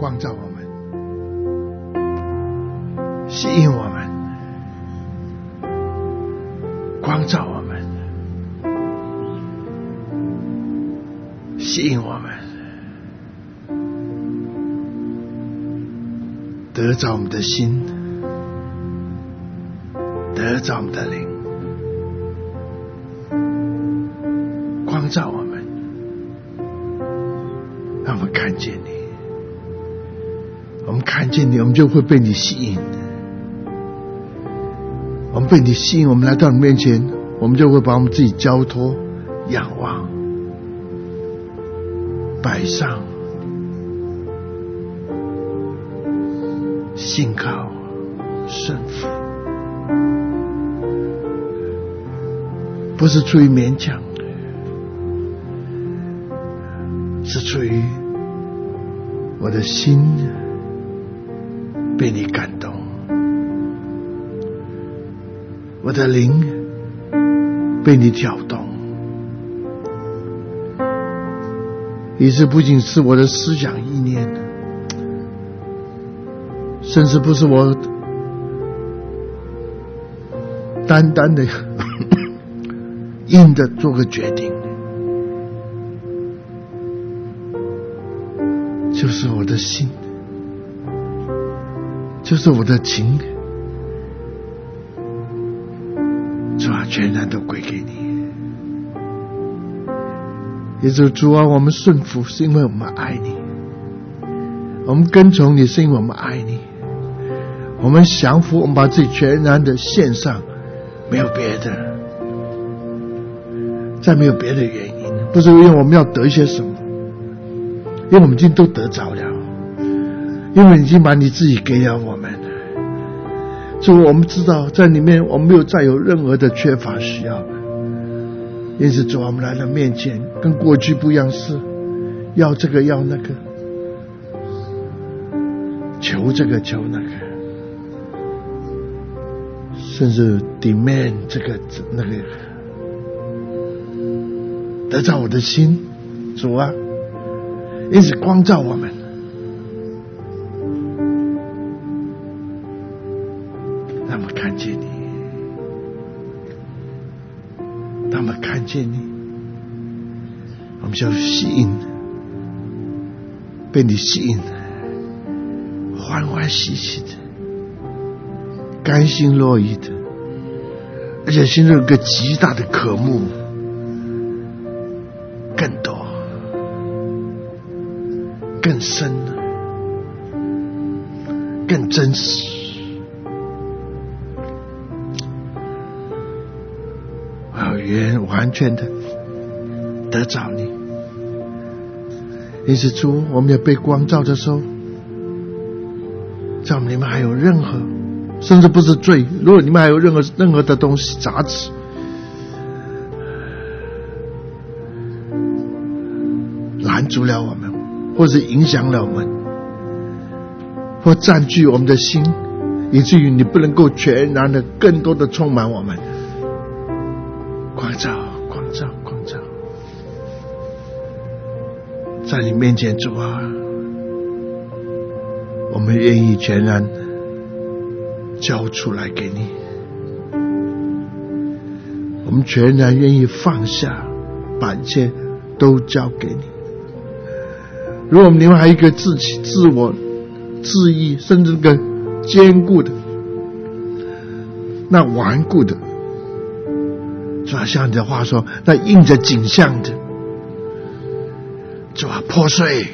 光照我们，吸引我们，光照我们，吸引我们，得着我们的心，得着我们的灵，光照我们，让我们看见你。我们看见你，我们就会被你吸引。我们被你吸引，我们来到你面前，我们就会把我们自己交托、仰望、摆上，信靠、顺服，不是出于勉强，是出于我的心被你感动，我的灵被你挑动，以致不仅是我的思想意念，甚至不是我单单的硬的做个决定，就是我的心，就是我的情，主啊，全然都归给你。也就是主啊，我们顺服是因为我们爱你，我们跟从你是因为我们爱你，我们降服，我们把自己全然的献上，没有别的，再没有别的原因，不是因为我们要得一些什么，因为我们已经都得着了，因为你已经把你自己给了我们，所以我们知道在里面我们没有再有任何的缺乏需要。因此主啊，我们来到面前，跟过去不一样，是要这个要那个，求这个求那个，甚至 demand 这个那个，得到我的心，主啊，因此光照我们，让我们看见你，让我们看见你，我们就吸引，被你吸引，欢欢喜喜的，甘心乐意的，而且心中有个极大的渴慕，更多更深更真实，我要完全的得着你。因此主，我们也被光照的时候，在我们里面还有任何，甚至不是罪，如果你们还有任何的东西杂质，拦阻了我们，或者影响了我们，或占据我们的心，以至于你不能够全然的更多的充满我们。光照光照光照，在你面前主啊，我们愿意全然交出来给你，我们全然愿意放下，把一切都交给你。如果我们另外还有一个自我自义，甚至个坚固的，那顽固的，主啊，像你的话说，那印着景象的，主啊，破碎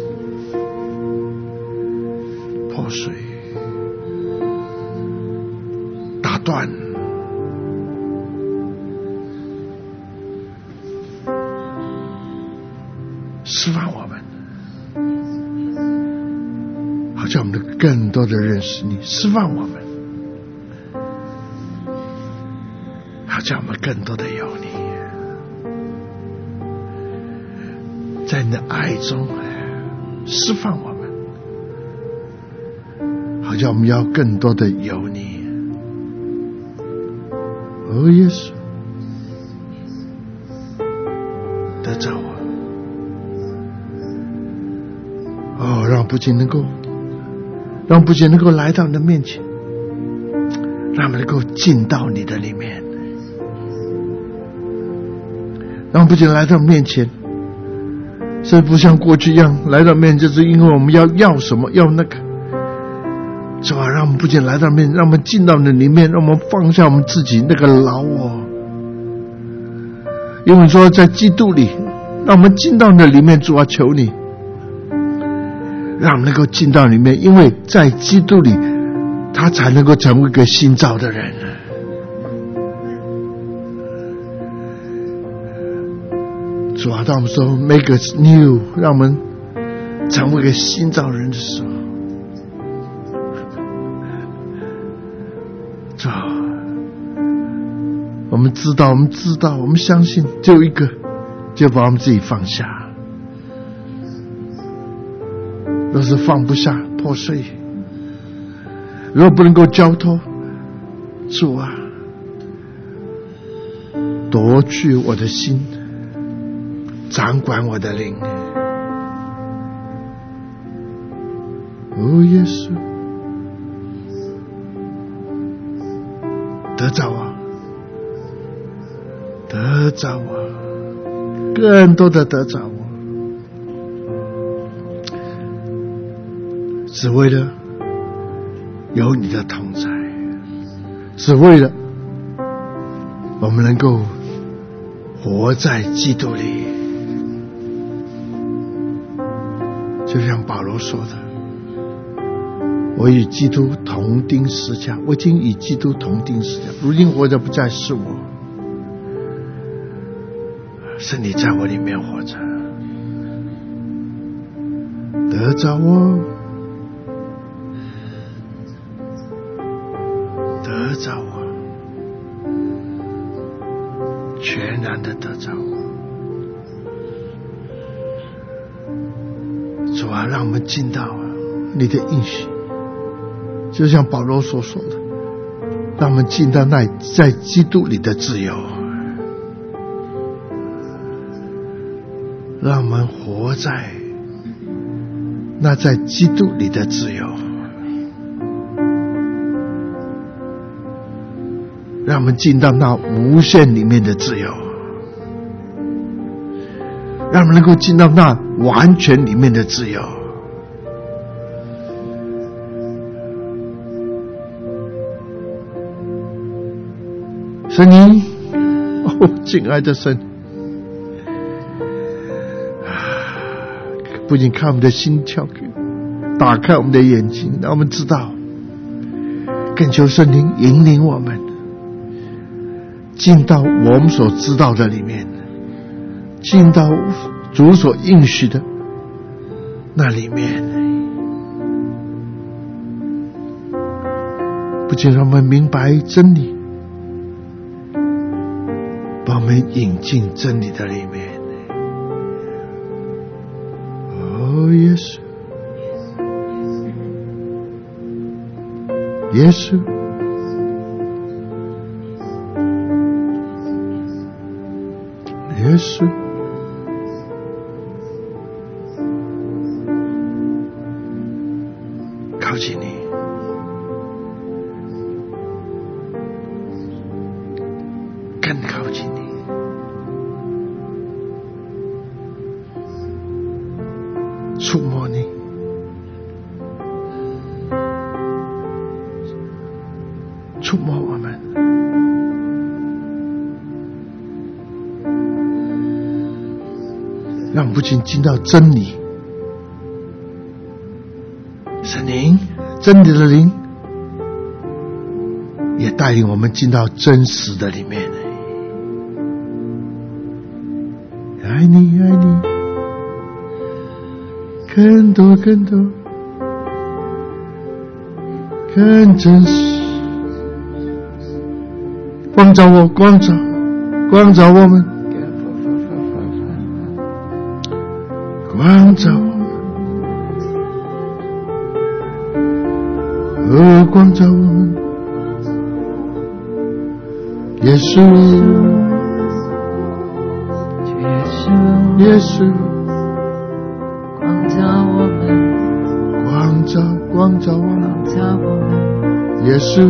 破碎，打断，释放我们，好叫我们更多的认识你，释放我们，好叫我们更多的有你，在你的爱中释放我们，好叫我们要更多的有你。哦，耶稣，得着我， 让不仅能够来到你的面前，让我们能够进到你的里面，让不仅来到面前，甚至不像过去一样来到面前，就是因为我们要什么要那个，是吧？让我们不仅来到面前，让我们进到你里面，让我们放下我们自己那个老我。因为说在基督里，让我们进到你的里面，主啊，求你让我们能够进到里面，因为在基督里他才能够成为一个新造的人。主啊，当我们说 make us new， 让我们成为一个新造人的时候，主啊，我们知道，我们相信只有一个，就把我们自己放下。若是放不下破碎，如果不能够交托，主啊，夺去我的心，掌管我的灵。耶稣，得着我，得着我，更多的得着我，只为了有你的同在，只为了我们能够活在基督里。就像保罗说的，我与基督同钉十架，我已经与基督同钉十架，如今活着不再是我，是你在我里面活着。得着我，得着我，全然的得着我。主啊，让我们进到你的应许，就像保罗所说的，让我们进到那在基督里的自由，让我们活在那在基督里的自由，让我们进到那无限里面的自由，让我们能够进到那完全里面的自由。神灵，亲爱的神，不仅看我们的心窍，打开我们的眼睛，让我们知道，更求圣灵引领我们进到我们所知道的里面，进到主所应许的那里面，不仅让我们明白真理，把我们引进真理的里面。耶稣，耶稣，耶稣，靠近你，更靠近你，触摸你，触摸我们，让我们不仅进到真理，神灵，真理的灵，也带领我们进到真实的里面。爱你，爱你，更多，更多，更真实。光照我，光照，光照我们，光照我，光照我们，耶稣，耶稣， 光照我们， 光照我们，耶稣，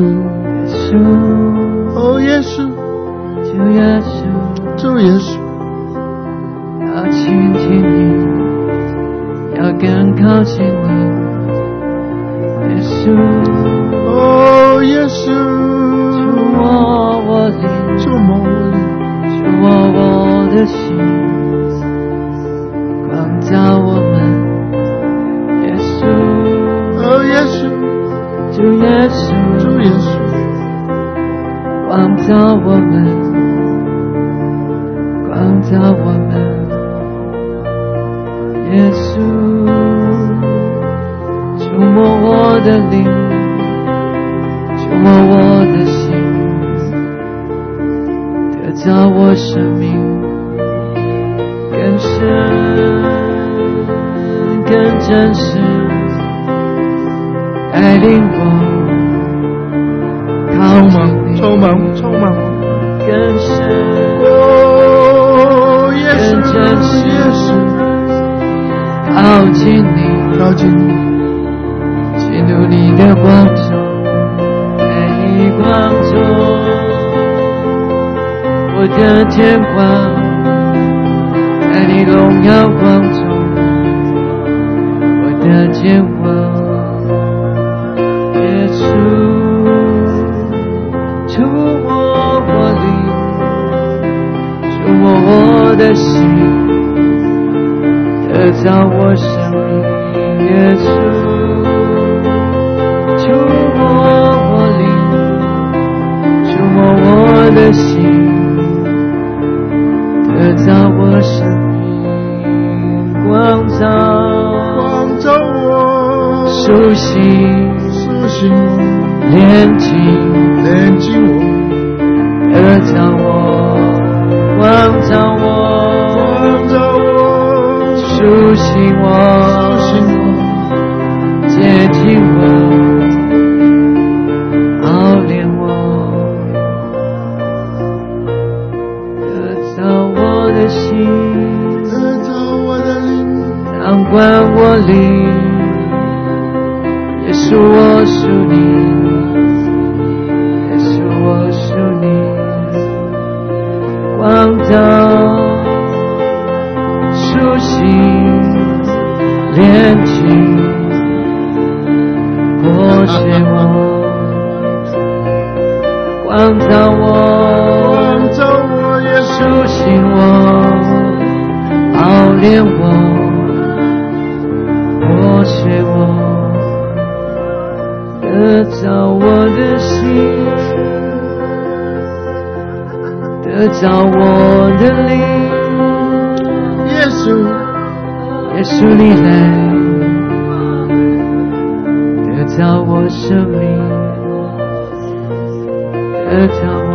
哦耶稣，主耶稣， 要亲近你，要更靠近你，耶稣， 哦耶稣， 触摸我灵， 触摸我灵， 触摸我的心，光照我们，耶稣， 哦耶稣， 主耶稣， 主耶稣， 光照我们，光照我们，耶稣，触摸我的灵，触摸我的心，得着我生命更深更真实，带领我靠近你， 充满更深哦耶更稣， 真实， 耶稣， 靠近你， 靠近你， 进入你的光中，在你光中，我的天光，在你荣耀光中，我的天光，耶稣，触摸我灵，触摸我的心，得着我生命，耶稣，触摸我灵，触摸我的心，得着我生命，光照我，苏醒我，炼净我， 得着我，光照我，苏醒我，洁净我，熬炼我，得着我的心， 得着我的灵， 掌管我灵，耶稣我属你，耶稣我属你，光照苏醒炼净剥削我，光照我苏醒我，熬炼我，剥削我，得着我的心，得着我的灵， 耶稣你来，得着我生命，得着我。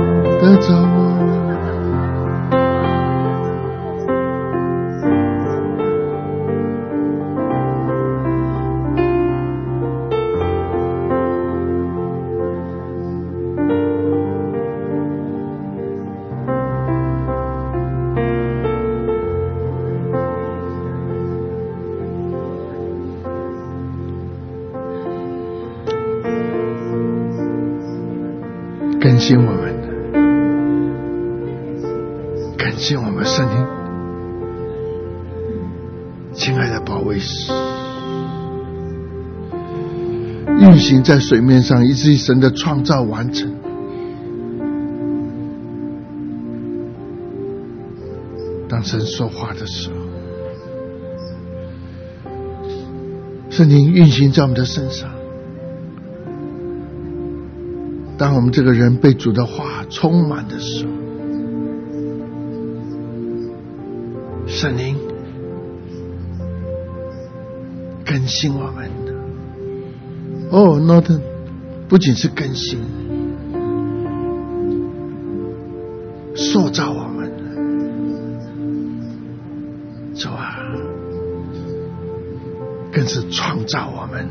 更新我们，感谢我们圣灵，亲爱的保惠师，运行在水面上，以至于神的创造完成。当神说话的时候，圣灵运行在我们的身上。当我们这个人被主的话充满的时候，圣灵更新我们。哦，Norton，不仅是更新，塑造我们。主啊，更是创造我们。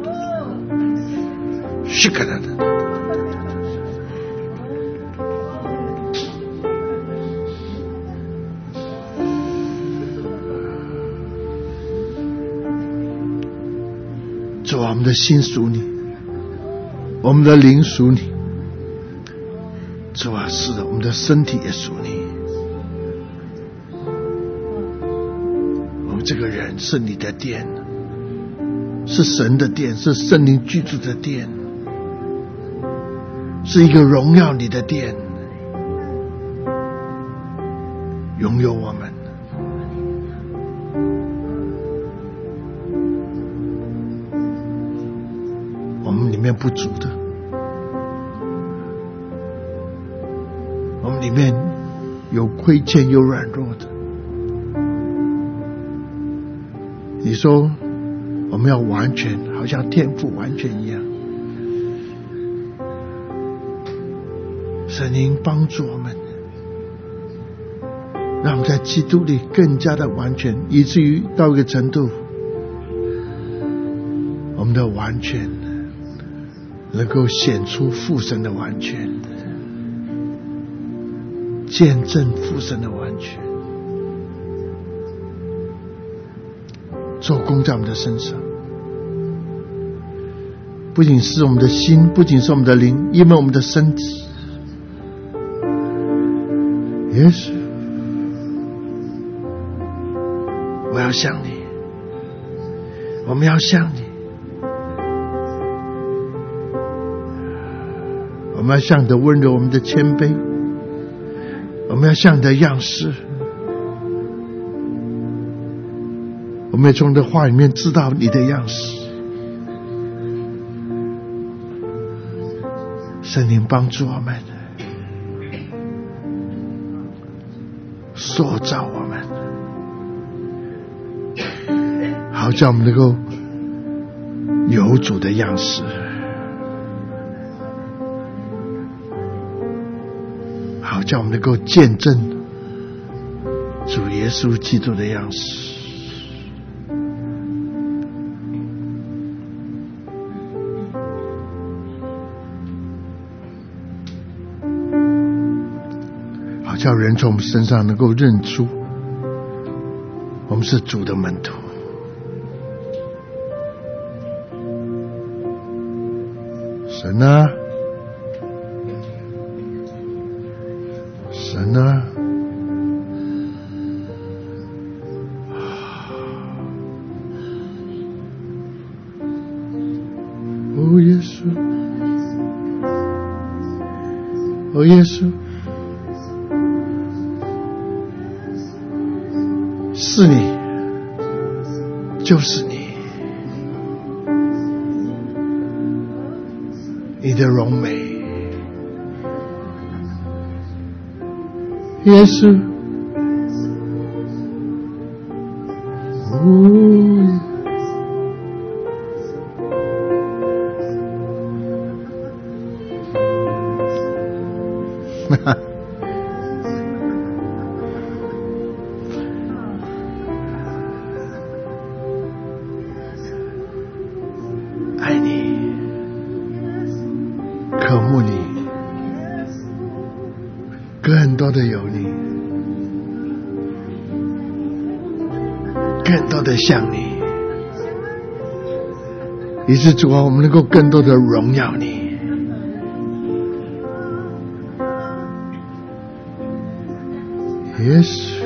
是可能的。 我们的心属你，我们的灵属你。主啊，是的，我们的身体也属你。我们这个人是你的殿，是神的殿，是圣灵居住的殿，是一个荣耀你的殿，拥有我们。我们里面不足的，我们里面有亏欠有软弱的。你说我们要完全，好像天父完全一样。神灵帮助我们，让我们在基督里更加的完全，以至于到一个程度，我们的完全能够显出父神的完全，见证父神的完全，做工在我们的身上。不仅是我们的心，不仅是我们的灵，因为我们的身体。耶稣，我要像你，我们要像你，我们要像你的温柔，我们的谦卑，我们要像你的样式。我们也从你的话里面知道你的样式。圣灵帮助我们，塑造我们，好叫我们能够有主的样式，好叫我们能够见证主耶稣基督的样式。叫人从我们身上能够认出我们是主的门徒。神啊，神啊，哦耶稣，哦耶稣，是你，就是你，你的荣美，耶稣，哦，哈哈。更多的有你，更多的像你，以致主啊，我们能够更多的荣耀你。耶稣，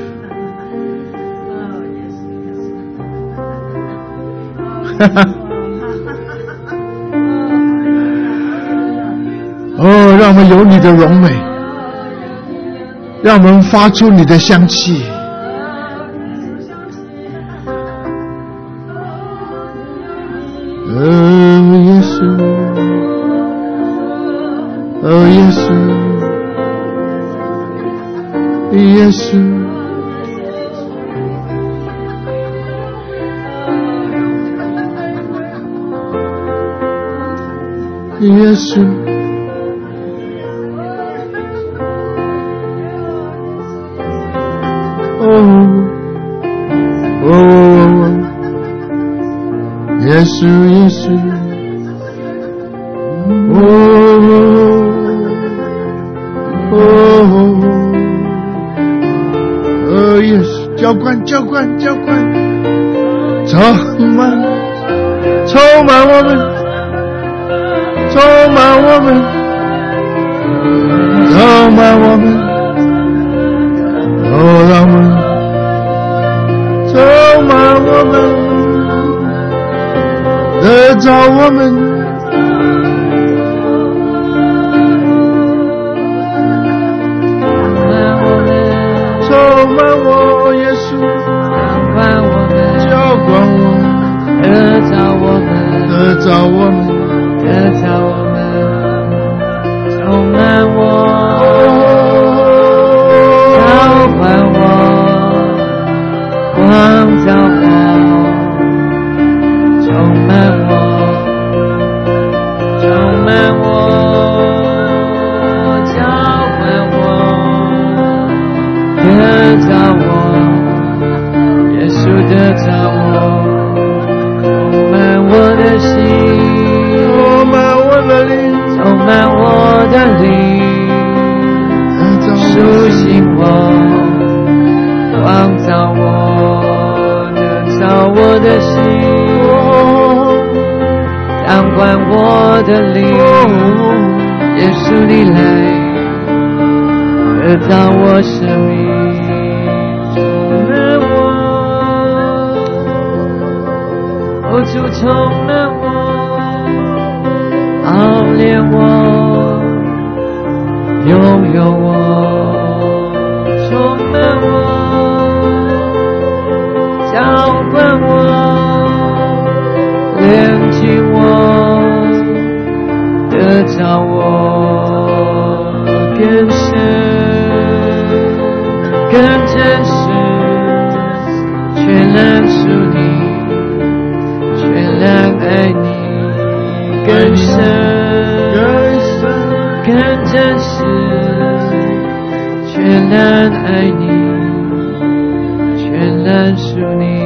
哈哈，哦，让我们有你的荣美，让我们发出你的香气。哦，耶稣，哦，耶稣，耶稣，耶稣。耶稣，耶稣，耶稣，浇灌，浇灌，浇灌，充满，充充满我们，充满我们，充满我们，让我们充满我们，得着我们。充满我，耶稣，浇灌我们，浇灌我，得着我们，得着我们，得着我们，充满我，浇灌我，光照我，充满我，充满我。得着我，耶稣得着我，充满我的心，充满我的灵，充满我的灵，苏醒我，光照我，得着我的心，掌管我的灵，耶稣你来。得着我生命，充满我，主充满我，熬炼我，拥有我，充满我，浇灌我，炼净我，得着我，更深。更真实，全然属你，全然爱你，更深，更真实，全然爱你，全然属你。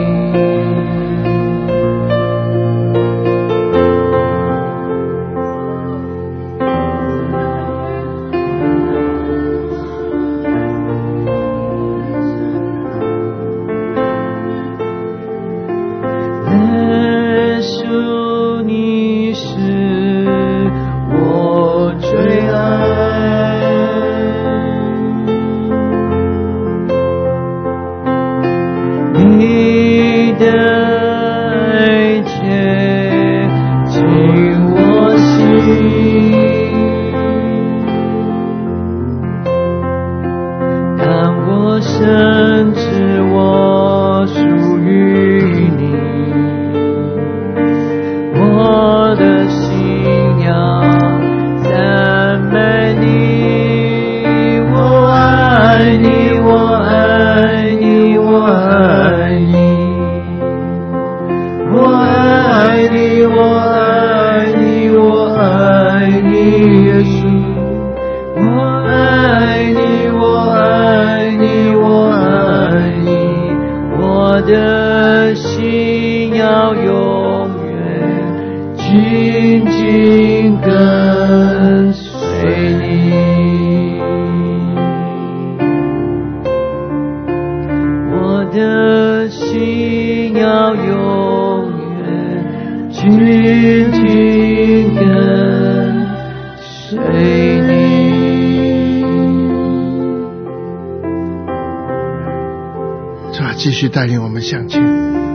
继续带领我们向前，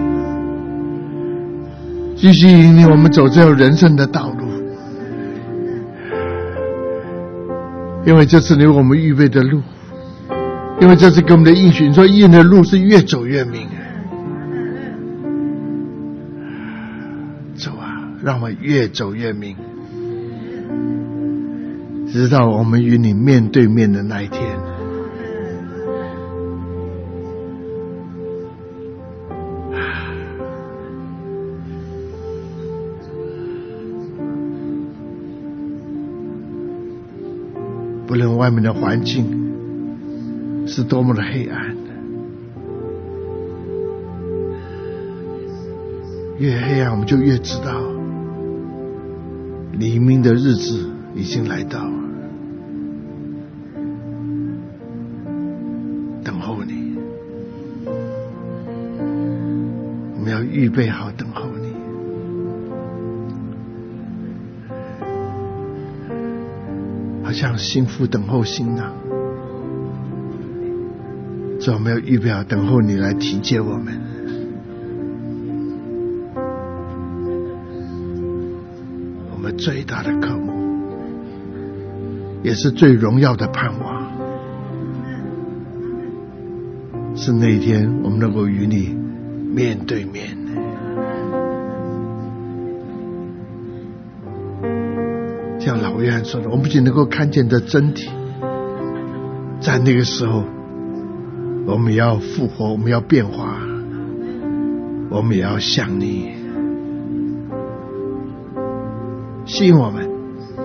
继续引领我们走这条人生的道路，因为这是你为我们预备的路，因为这是给我们的应许，说义人的路是越走越明。走啊，让我们越走越明，直到我们与你面对面的那一天。不论外面的环境是多么的黑暗，越黑暗我们就越知道黎明的日子已经来到，等候你，我们要预备好等候你。 像新妇等候新郎。主，我们要预备好等候你来提接我们。我们最大的渴慕，也是最荣耀的盼望，是那一天我们能够与你面对面。像老约翰说的，我们不仅能够看见的真体，在那个时候我们也要复活，我们要变化，我们也要像你。吸引我们，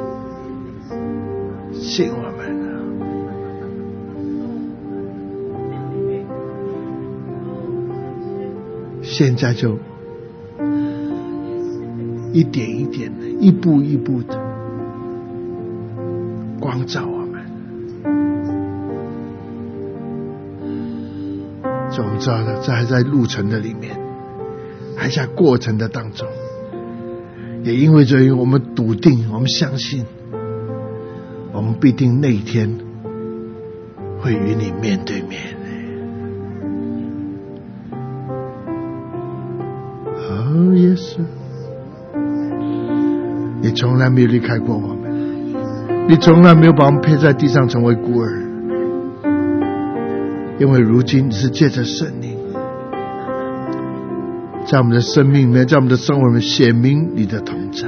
吸引我们。现在就一点一点的，一步一步的光照我们。所以我们知道的，这还在路程的里面，还在过程的当中，也因为这我们笃定，我们相信，我们必定那一天会与你面对面。哦，耶稣，你从来没有离开过我们，你从来没有把我们撇在地上成为孤儿，因为如今你是借着圣灵在我们的生命里面，在我们的生活里面显明你的同在。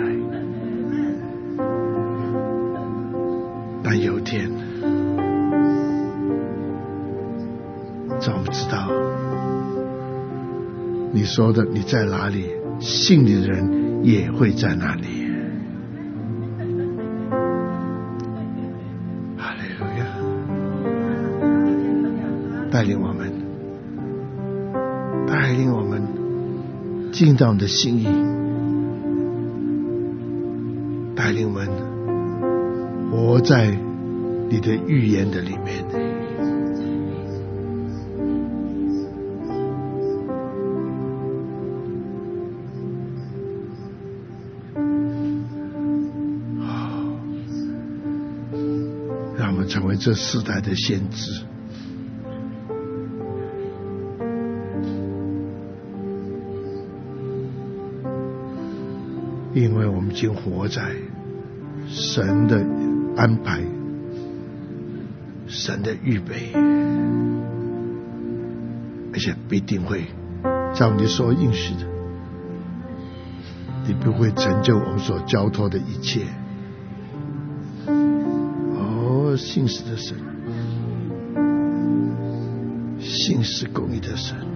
但有一天，让我们知道你说的你在哪里，信你的人也会在那里。哈利路亚！带领我们，带领我们进到你的心意，带领我们活在你的预言的里面。让我们成为这世代的先知，因为我们已经活在神的安排，神的预备，而且必定会照你所应许的，你不会成就我们所交托的一切。哦，信实的神，信实公义的神，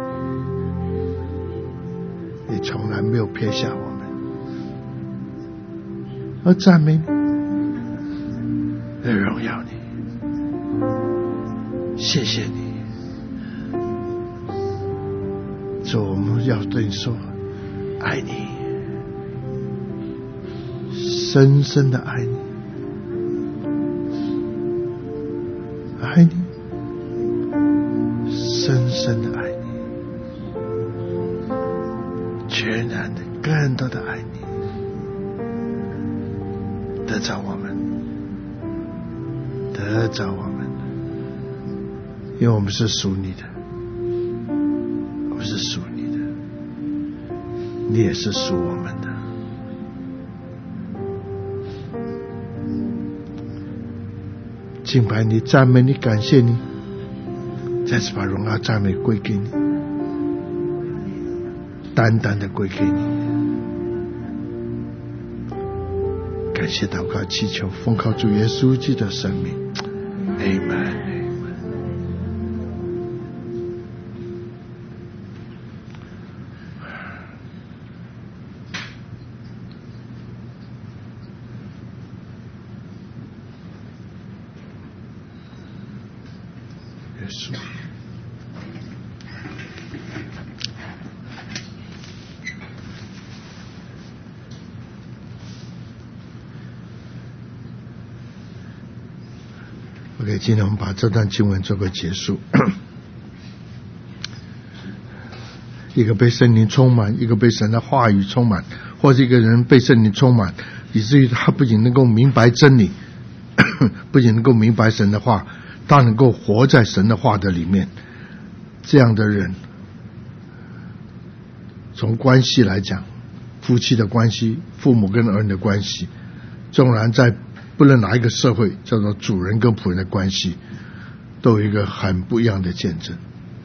你从来没有撇下我们，而赞美你，而荣耀你，谢谢你。主，我们要对你说，爱你，深深的爱你，爱你，深深的爱你，全然的、更多的爱你，得着我们，得着我们，因为我们是属你的，我们是属你的，你也是属我们的。敬拜你，赞美你，感谢你，再次把荣耀赞美归给你，单单的归给你。感谢祷告祈求，奉靠主耶稣基督的生命 Amen。 耶稣，OK， 今天我们把这段经文做个结束。一个被圣灵充满，一个被神的话语充满，或者一个人被圣灵充满，以至于他不仅能够明白真理， 不仅能够明白神的话，他能够活在神的话的里面。这样的人，从关系来讲，夫妻的关系，父母跟儿女的关系，纵然在不论哪一个社会，叫做主人跟仆人的关系，都有一个很不一样的见证。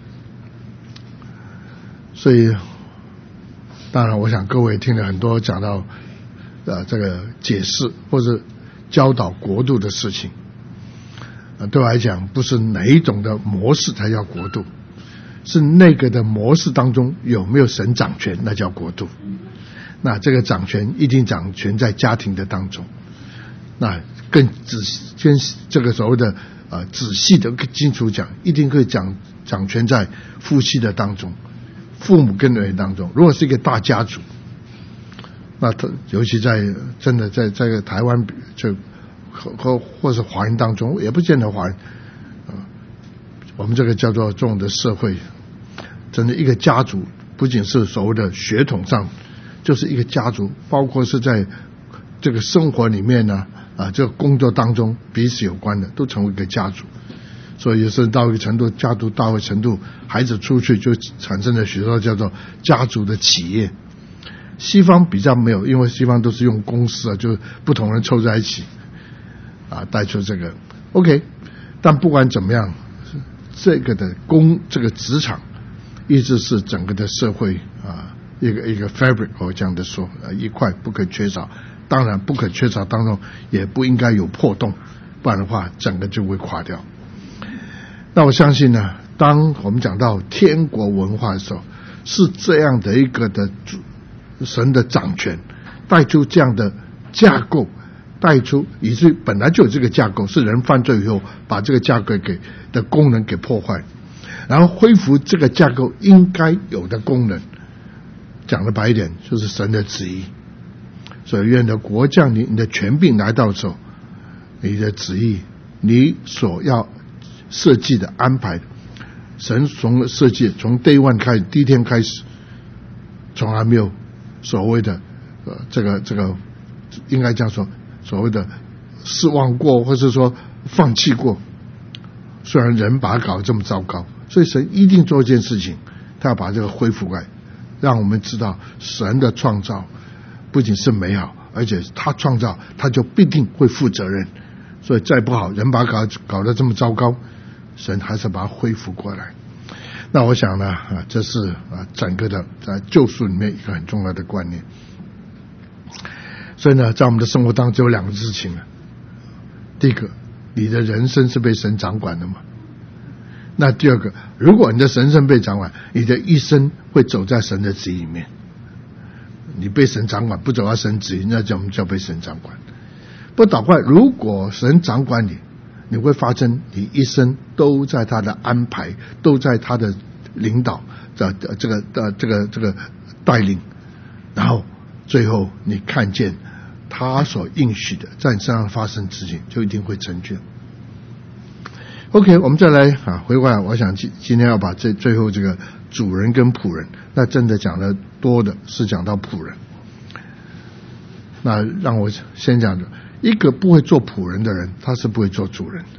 所以当然我想各位听了很多讲到这个解释或者教导国度的事情，对我来讲不是哪一种的模式才叫国度，是那个的模式当中有没有神掌权，那叫国度。那这个掌权一定掌权在家庭的当中，那更仔细跟这个所谓的仔细的清楚讲，一定会掌权在夫妻的当中，父母跟儿女当中。如果是一个大家族，那尤其在真的在这个台湾就或是华人当中，也不见得华人，我们这个叫做这种的社会，真的一个家族不仅是所谓的血统上，就是一个家族，包括是在这个生活里面呢，这个工作当中彼此有关的，都成为一个家族。所以有时候到一个程度，家族到一个程度，孩子出去就产生了许多叫做家族的企业。西方比较没有，因为西方都是用公司就不同人凑在一起带出这个 OK。 但不管怎么样，这个的这个职场一直是整个的社会一个 fabric， 我这样的说一块不可缺少。当然不可缺少当中也不应该有破洞，不然的话整个就会垮掉。那我相信呢，当我们讲到天国文化的时候，是这样的一个的神的掌权带出这样的架构，带出以至于本来就有这个架构，是人犯罪以后把这个架构的功能给破坏，然后恢复这个架构应该有的功能。讲得白一点，就是神的旨意。所以愿的国降临，你的权柄来到的时候，你的旨意，你所要设计的安排，神从设计从 day one 开始，第一天开始，从来没有所谓的这个应该这样说，所谓的失望过，或是说放弃过。虽然人把它搞得这么糟糕，所以神一定做一件事情，他要把这个恢复过来，让我们知道神的创造不仅是美好，而且他创造他就必定会负责任。所以再不好，人把它搞得这么糟糕，神还是把它恢复过来。那我想呢这是整个的在救赎里面一个很重要的观念。所以呢，在我们的生活当中有两个事情了。第一个，你的人生是被神掌管的嘛？那第二个，如果你的人生被掌管，你的一生会走在神的旨意里面。你被神掌管，不走到神旨意，那我们叫被神掌管。不倒过来，如果神掌管你，你会发生你一生都在他的安排，都在他的领导这个带领，然后最后你看见他所应许的在你身上发生事情，就一定会成就。OK， 我们再来回过来，我想今天要把最后这个主人跟仆人，那真的讲的多的是讲到仆人。那让我先讲的，一个不会做仆人的人，他是不会做主人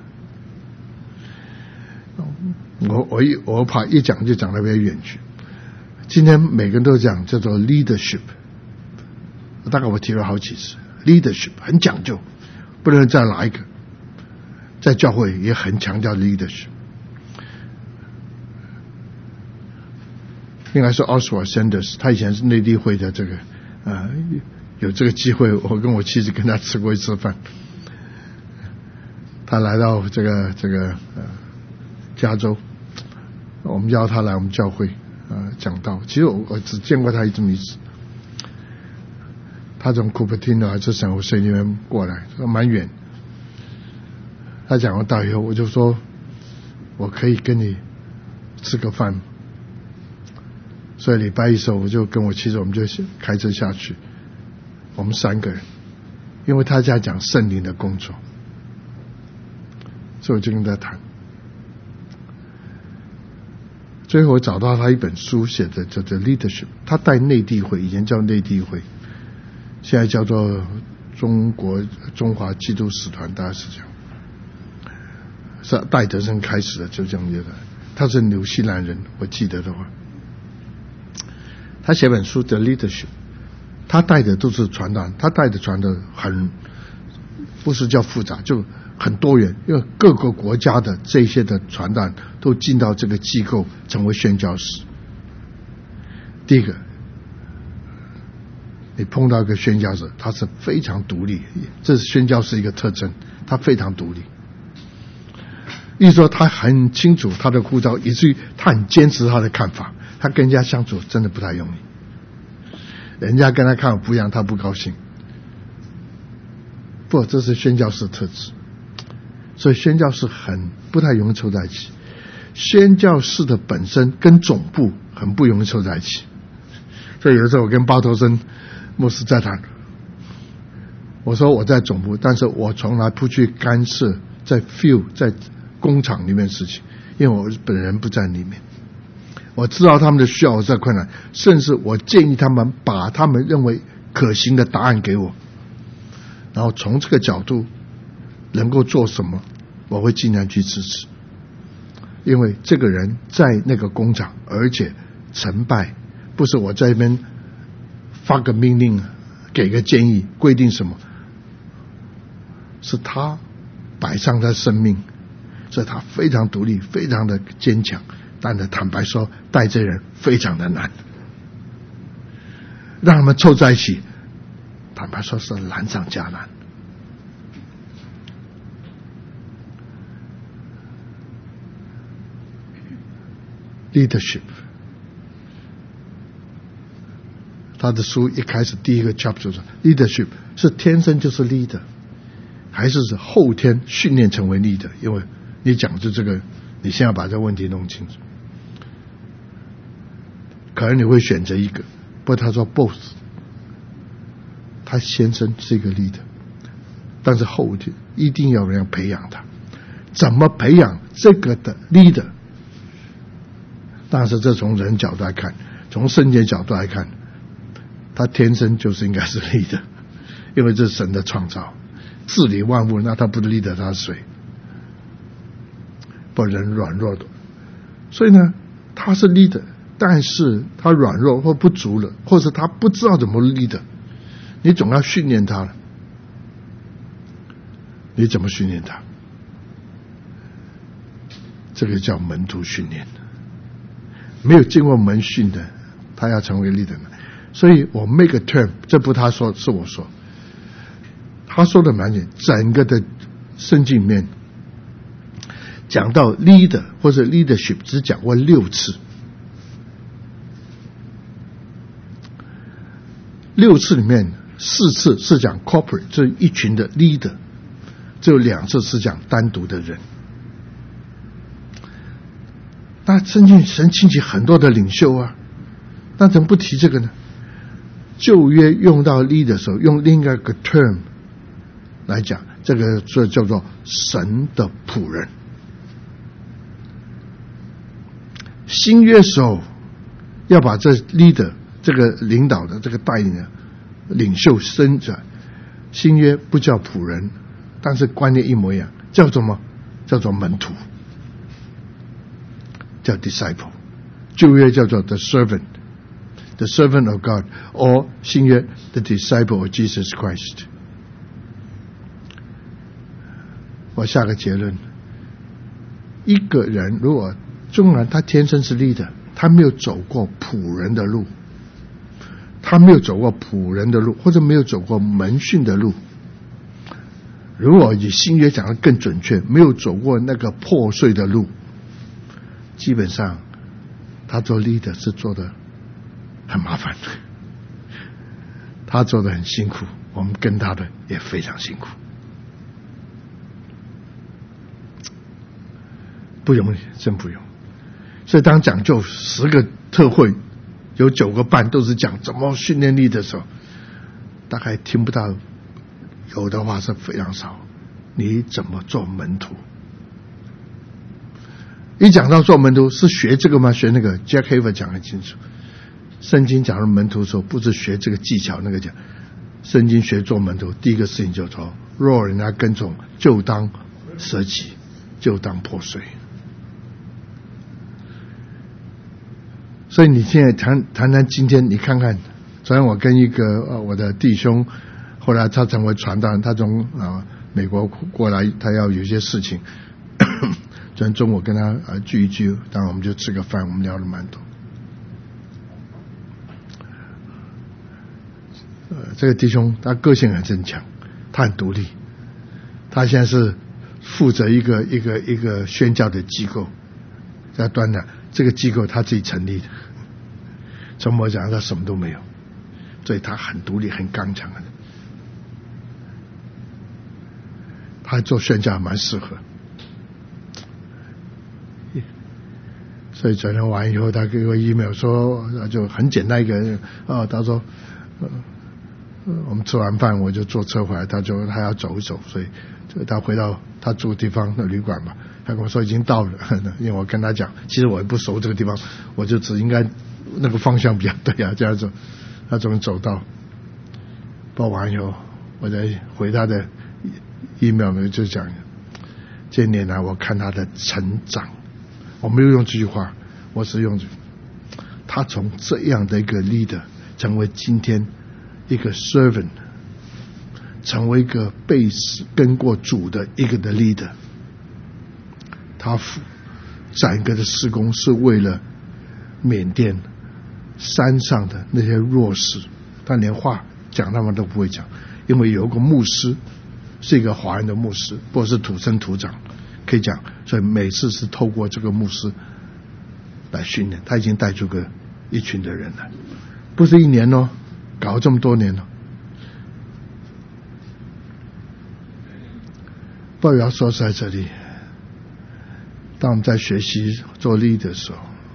的。我怕一讲就讲得比较远去。今天每个人都讲叫做 leadership， 大概我提了好几次 ，leadership 很讲究，不能再哪一个。在教会也很强调 leadership。 应该是 Oswald Sanders， 他以前是内地会的这个有这个机会，我跟我妻子跟他吃过一次饭。他来到这个加州，我们邀他来我们教会讲道。其实我只见过他这么一次。他从 Cupertino 还是San Jose那边过来，蛮远。他讲完道以后，我就说我可以跟你吃个饭。所以礼拜一的时候，我就跟我妻子，我们就开车下去，我们3个人，因为他在讲圣灵的工作，所以我就跟他谈。最后我找到他一本书写的叫做 leadership， 他带内地会，以前叫内地会，现在叫做中华基督使团，大概是这样，是戴德生开始的，就这样觉得。他是纽西兰人，我记得的话，他写本书的 Leadership， 他带的都是传道，他带的传的很不是叫复杂，就很多元，因为各个国家的这些的传道都进到这个机构成为宣教士。第一个，你碰到一个宣教士，他是非常独立，这是宣教士一个特征，他非常独立。意思说他很清楚他的呼召，以至于他很坚持他的看法，他跟人家相处真的不太容易，人家跟他看法不一样，他不高兴。不，这是宣教士特质，所以宣教士很不太容易凑在一起。宣教士的本身跟总部很不容易凑在一起，所以有的时候我跟巴托森牧师在谈，我说我在总部，但是我从来不去干涉在 field 在工厂里面的事情，因为我本人不在里面。我知道他们的需要，我在困难，甚至我建议他们把他们认为可行的答案给我，然后从这个角度能够做什么，我会尽量去支持。因为这个人在那个工厂，而且成败不是我在那边发个命令，给个建议，规定什么，是他摆上他生命，所以他非常独立，非常的坚强。但是坦白说，带这人非常的难，让他们凑在一起，坦白说是难上加难。Leadership， 他的书一开始第一个 chapter 说 Leadership 是天生就是 leader， 还是后天训练成为 leader？ 因为你讲就这个，你先要把这个问题弄清楚。可能你会选择一个，不过他说 both， 他先生是一个 leader， 但是后天一定要有人培养他。怎么培养这个的 leader？ 但是这从人角度来看，从圣经角度来看，他天生就是应该是 leader， 因为这是神的创造，治理万物，那他不是 leader， 他是谁？不，人软弱的，所以呢，他是 leader， 但是他软弱或不足了，或者他不知道怎么 leader， 你总要训练他了。你怎么训练他？这个叫门徒训练。没有经过门训的，他要成为 leader。所以我 make a term， 这不他说，是我说。他说的蛮简，整个的圣经里面讲到 leader 或者 leadership 只讲过6次，6次里面4次是讲 corporate， 这一群的 leader， 只有2次是讲单独的人。那圣经神兴起很多的领袖啊，那怎么不提这个呢？旧约用到 leader 的时候，用另外一个 term 来讲，这个叫做神的仆人。新约时候要把这 leader 这个领导的这个带领的领袖升出来，新约不叫仆人，但是观念一模一样，叫什么？叫做门徒。叫 disciple， 旧约叫做 the servant of God， or 新约 the disciple of Jesus Christ。 我下个结论，一个人如果纵然他天生是 leader， 他没有走过仆人的路，或者没有走过门训的路，如果以新约讲的更准确，没有走过那个破碎的路，基本上他做 leader 是做的很麻烦，他做的很辛苦，我们跟他的也非常辛苦，不容易，真不容易。所以当讲究10个特会有9个半都是讲怎么训练力的时候，大概听不到，有的话是非常少。你怎么做门徒？一讲到做门徒是学这个吗？学那个 Jack Haver 讲很清楚，圣经讲的门徒的时候不是学这个技巧，那个讲圣经学做门徒，第一个事情就是说，若人家跟从，就当舍己，就当破碎。所以你现在谈谈今天，你看看，昨天我跟一个我的弟兄，后来他成为传道人，他从美国过来，他要有些事情。昨天中午跟他聚一聚，当然我们就吃个饭，我们聊了蛮多。这个弟兄他个性很坚强，他很独立，他现在是负责一个宣教的机构，在端南，这个机构他自己成立的。从我讲他什么都没有，所以他很独立很刚强的，他做宣教蛮适合。所以昨天完以后，他给我 email 说，就很简单一个他说我们吃完饭我就坐车回来，他要走一走，所以他回到他住的地方的旅馆嘛，他跟我说已经到了，因为我跟他讲，其实我也不熟这个地方，我就只应该那个方向比较对啊，这样子，他终于走到，报完以后，我再回他的 email 呢，就讲这年来我看他的成长，我没有用这句话，我是用他从这样的一个 leader 成为今天一个 servant， 成为一个被跟过主的一个的 leader。他整个的事工是为了缅甸山上的那些弱势，他连话讲他们都不会讲，因为有一个牧师是一个华人的牧师，不是土生土长可以讲，所以每次是透过这个牧师来训练，他已经带出一群的人了，不是1年哦，搞了这么多年了。不要说在这里，当我们在学习做leader的时候，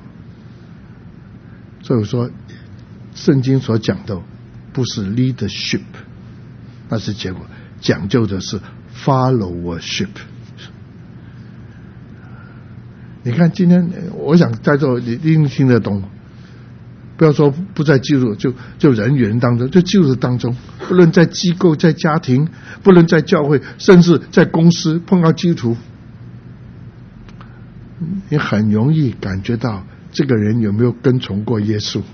所以我说圣经所讲的不是 leadership， 那是结果，讲究的是 followership。你看今天我想在这你一定听得懂，不要说不在基督，就人与人当中，就基督当中，不论在机构在家庭，不论在教会，甚至在公司碰到基督徒，你很容易感觉到这个人有没有跟从过耶稣，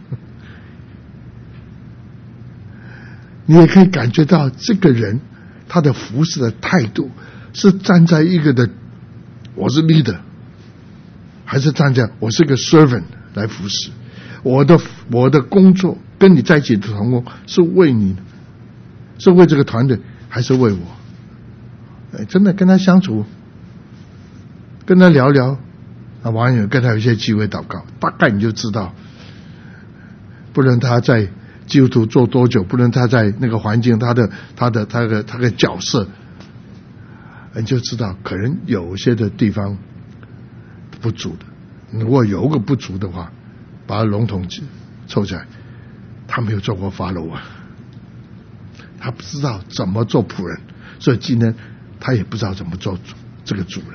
你也可以感觉到这个人他的服侍的态度是站在一个的我是 leader， 还是站在我是个 servant 来服侍，我的工作跟你在一起的同工是为你，是为这个团队，还是为我？真的跟他相处，跟他聊聊，网友跟他有一些机会祷告，大概你就知道，不论他在基督徒做多久，不论他在那个环境，他的角色，你就知道可能有些的地方不足的。如果有个不足的话，把他笼统凑起来，他没有做过 follower， 他不知道怎么做仆人，所以今天他也不知道怎么做这个主人。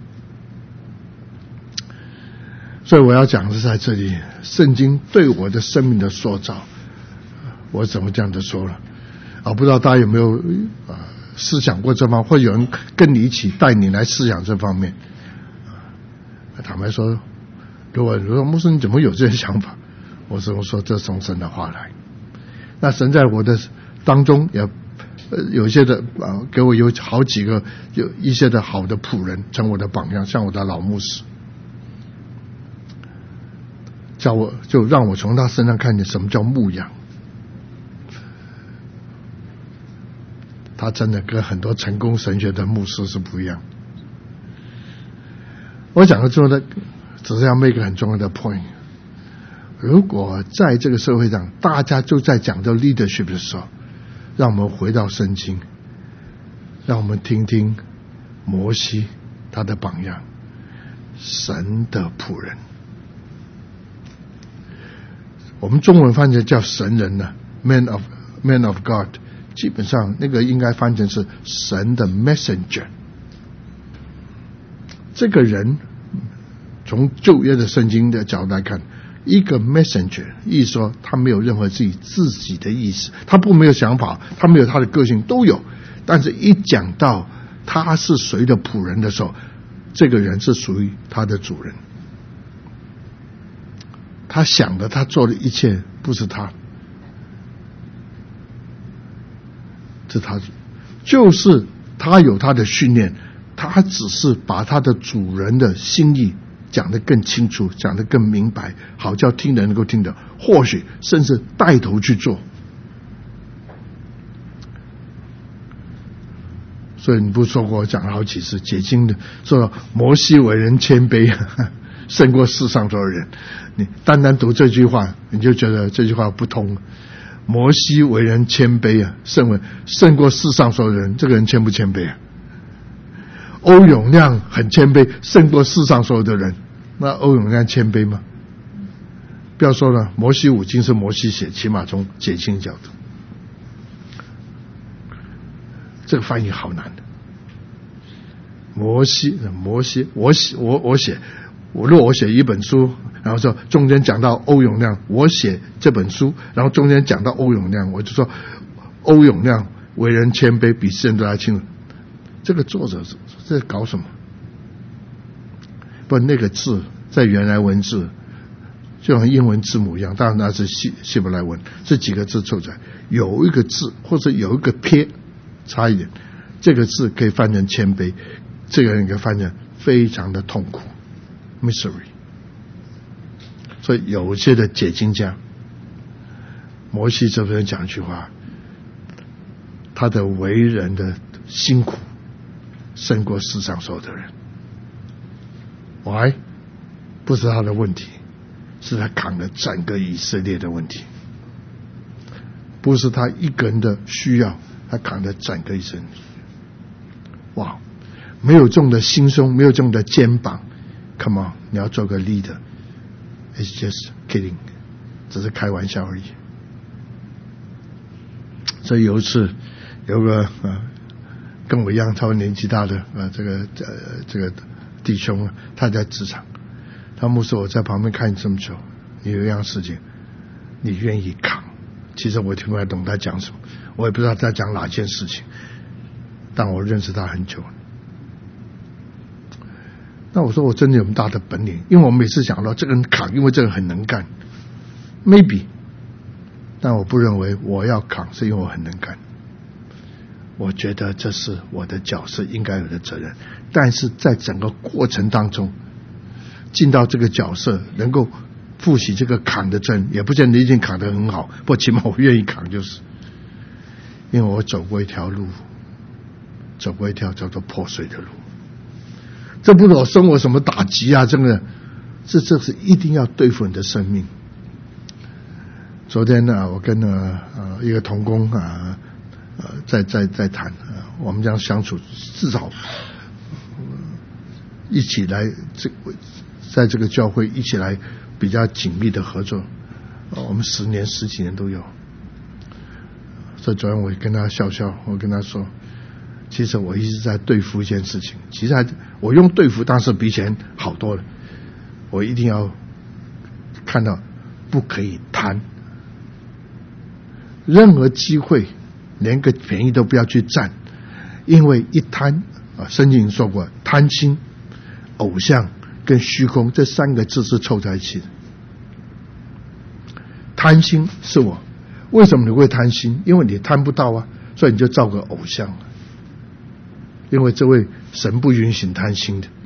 所以我要讲的是在这里，圣经对我的生命的塑造，我怎么这样的说了不知道大家有没有思想过这方面，或有人跟你一起带你来思想这方面。坦白说，如果牧师你怎么有这些想法，我只能说这从神的话来。那神在我的当中也有一些的给我有好几个有一些的好的仆人成我的榜样，像我的老牧师，就让我从他身上看见什么叫牧养。他真的跟很多成功神学的牧师是不一样。我讲的最后的只是要 make 一个很重要的 point， 如果在这个社会上大家就在讲到 leadership 的时候，让我们回到圣经，让我们听听摩西他的榜样，神的仆人。我们中文翻译叫神人呢 man of God， 基本上那个应该翻成是神的 messenger。这个人从旧约的圣经的角度来看， 一个 messenger， 意思说他没有任何自己的意思，他没有想法，他没有他的个性，都有。但是一讲到他是谁的仆人的时候，这个人是属于他的主人。他想的，他做的一切不是他，是他，就是他有他的训练，他只是把他的主人的心意讲得更清楚，讲得更明白，好叫听人能够听得，或许甚至带头去做。所以你不说过，我讲了好几次解经的，说摩西为人谦卑胜过世上所有人。你单单读这句话，你就觉得这句话不通。摩西为人谦卑啊，胜过世上所有人，这个人谦不谦卑啊？欧永亮很谦卑，胜过世上所有的人，那欧永亮谦卑吗？不要说了，摩西五经是摩西写，起码从解经角度，这个翻译好难的。摩西，我写，如果我写一本书，然后说中间讲到欧永亮，我写这本书，然后中间讲到欧永亮，我就说欧永亮为人谦卑，比世人都还清楚。这个作者在搞什么？不，那个字在原来文字就像英文字母一样，当然那是希伯来文，这几个字凑起来有一个字或者有一个撇差一点，这个字可以翻成谦卑，这个人可以翻成非常的痛苦 misery。 所以有些的解经家，摩西这边讲一句话，他的为人的辛苦胜过世上所有的人。Why？ 不是他的问题，是他扛了整个以色列的问题，不是他一个人的需要，他扛了整个以色列。哇，没有这种的心胸，没有这种的肩膀 ，Come on， 你要做个 leader。It's just kidding， 只是开玩笑而已。所以有一次，有个跟我一样差不多年纪大的这个弟兄，他在职场，他牧师，我在旁边看你这么久，你有一样事情，你愿意扛。其实我听不太懂他讲什么，我也不知道他讲哪件事情，但我认识他很久了。那我说我真的有很大的本领，因为我每次讲到这个人扛，因为这个人很能干 ，maybe， 但我不认为我要扛是因为我很能干，我觉得这是我的角色应该有的责任，但是在整个过程当中，进到这个角色能够负起这个扛的责任，也不见得一定扛得很好，不过起码我愿意扛，就是因为我走过一条路，走过一条叫做破碎的路。这不是我生活什么打击啊，这是一定要对付你的生命。昨天呢，我跟一个同工在谈，我们这样相处，至少一起来在这个教会一起来比较紧密的合作，我们10年10几年都有。所以昨天我跟他笑，我跟他说，其实我一直在对付一件事情，其实我用对付当时比以前好多了。我一定要看到不可以贪，任何机会连个便宜都不要去占，因为一贪圣经说过，贪心、偶像跟虚空这3个字是凑在一起的。贪心是我，为什么你会贪心？因为你贪不到啊，所以你就造个偶像，因为这位神不允许贪心的。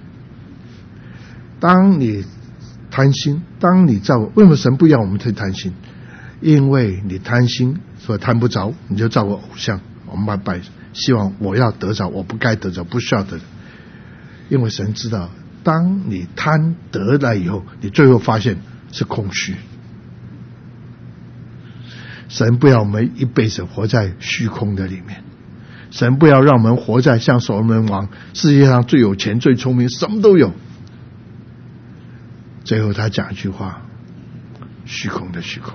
当你贪心，当你造，为什么神不要我们去贪心？因为你贪心，所以贪不着，你就造个偶像，我们拜，希望我要得着，我不该得着，不需要得着。因为神知道，当你贪得来以后，你最后发现是空虚。神不要我们一辈子活在虚空的里面，神不要让我们活在像所罗门王，世界上最有钱最聪明，什么都有，最后他讲一句话，虚空的虚空。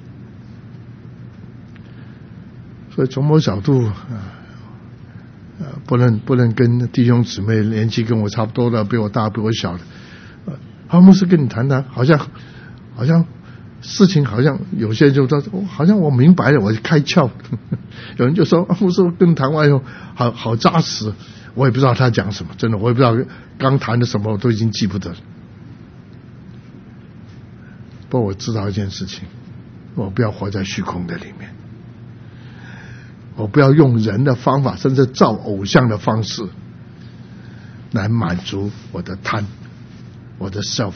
所以从某角度不能跟弟兄姊妹年纪跟我差不多的，比我大比我小的，牧师跟你谈谈，好好像事情好像有些就说好像我明白了，我就开窍。有人就说牧师跟谈完以后好扎实，我也不知道他讲什么，真的我也不知道刚谈的什么，我都已经记不得了。不过我知道一件事情，我不要活在虚空的里面，我不要用人的方法，甚至造偶像的方式来满足我的贪，我的 self。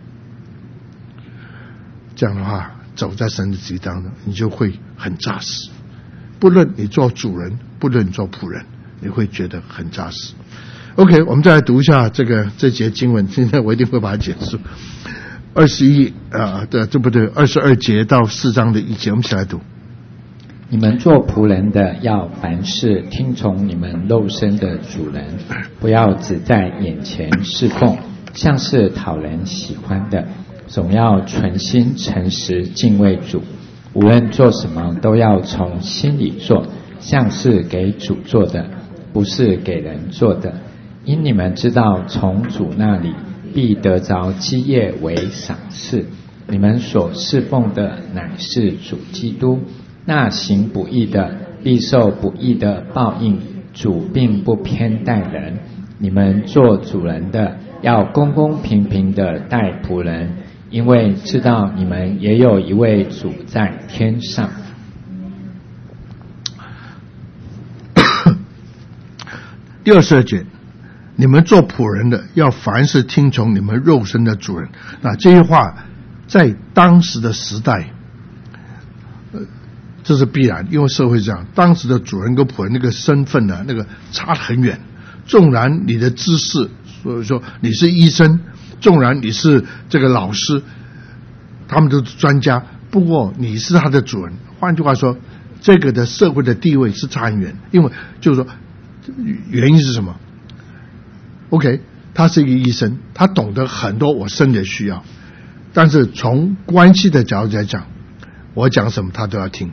这样的话，走在神的旨意当中，你就会很扎实。不论你做主人，不论你做仆人，你会觉得很扎实。OK， 我们再来读一下这节经文，现在我一定会把它结束。22节到4章的1节，我们一起来读。 你们做仆人的，要凡事听从你们肉身的主人，不要只在眼前侍奉，像是讨人喜欢的，总要存心诚实敬畏主。无论做什么，都要从心里做，像是给主做的，不是给人做的。因你们知道，从主那里必得着基业为赏赐。你们所侍奉的乃是主基督。那行不义的必受不义的报应，主并不偏待人。你们做主人的，要公公平平的待仆人，因为知道你们也有一位主在天上。 第22节，你们做仆人的，要凡事听从你们肉身的主人。那这些话在当时的时代，这是必然，因为社会这样，当时的主人跟仆人那个身份呢，那个差很远。纵然你的知识，所以说你是医生，纵然你是这个老师，他们都是专家，不过你是他的主人。换句话说，这个的社会的地位是差很远。因为就是说，原因是什么 ？OK， 他是一个医生，他懂得很多我身体的需要，但是从关系的角度来讲，我讲什么他都要听。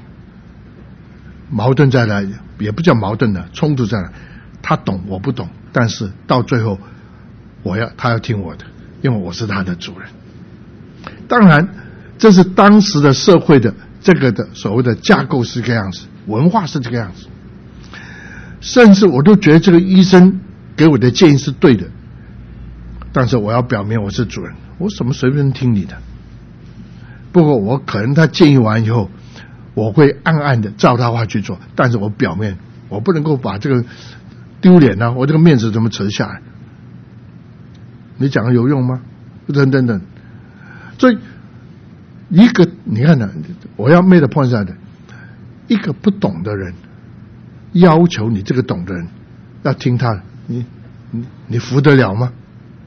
矛盾在哪里？也不叫矛盾的，冲突在哪？他懂我不懂，但是到最后他要听我的，因为我是他的主人。当然这是当时的社会的这个的所谓的架构是这个样子，文化是这个样子，甚至我都觉得这个医生给我的建议是对的，但是我要表明我是主人，我怎么随便听你的？不过我可能他建议完以后，我会暗暗的照他话去做，但是我表面我不能够把这个丢脸啊，我这个面子怎么扯下来？你讲的有用吗？等等等。所以一个你看呢，我要 make the point 在的，一个不懂的人要求你这个懂的人要听他的，你服得了吗？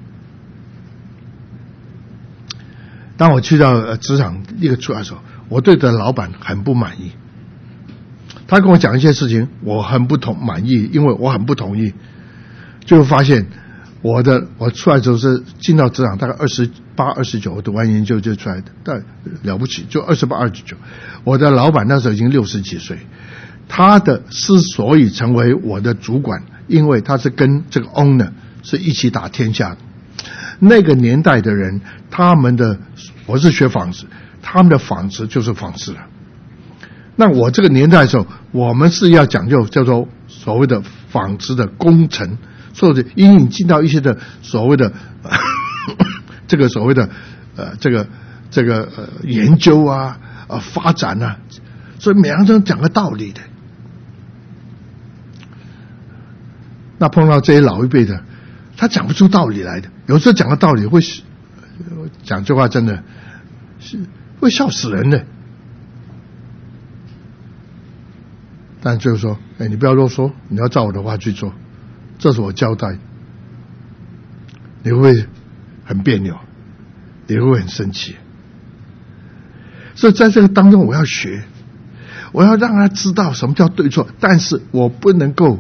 当我去到职场一个出来的时候，我对的老板很不满意，他跟我讲一些事情，我很不满意，因为我很不同意，就发现我出来之后是进到职场大概28、29，我读完研究就出来的，但了不起，就28、29。我的老板那时候已经60几岁，他的之所以成为我的主管，因为他是跟这个 owner 是一起打天下的。那个年代的人，我是学纺织，他们的纺织就是纺织了。那我这个年代的时候，我们是要讲究叫做所谓的纺织的工程，所以因为你进到一些的所谓的这个所谓的研究啊发展啊，所以每样都讲个道理的。那碰到这些老一辈的，他讲不出道理来的，有时候讲的道理会讲这话真的是会笑死人的。但就是说，你不要啰嗦，你要照我的话去做，这是我交代。你会不会很别扭？你会不会很生气？所以在这个当中，我要学，我要让他知道什么叫对错，但是我不能够。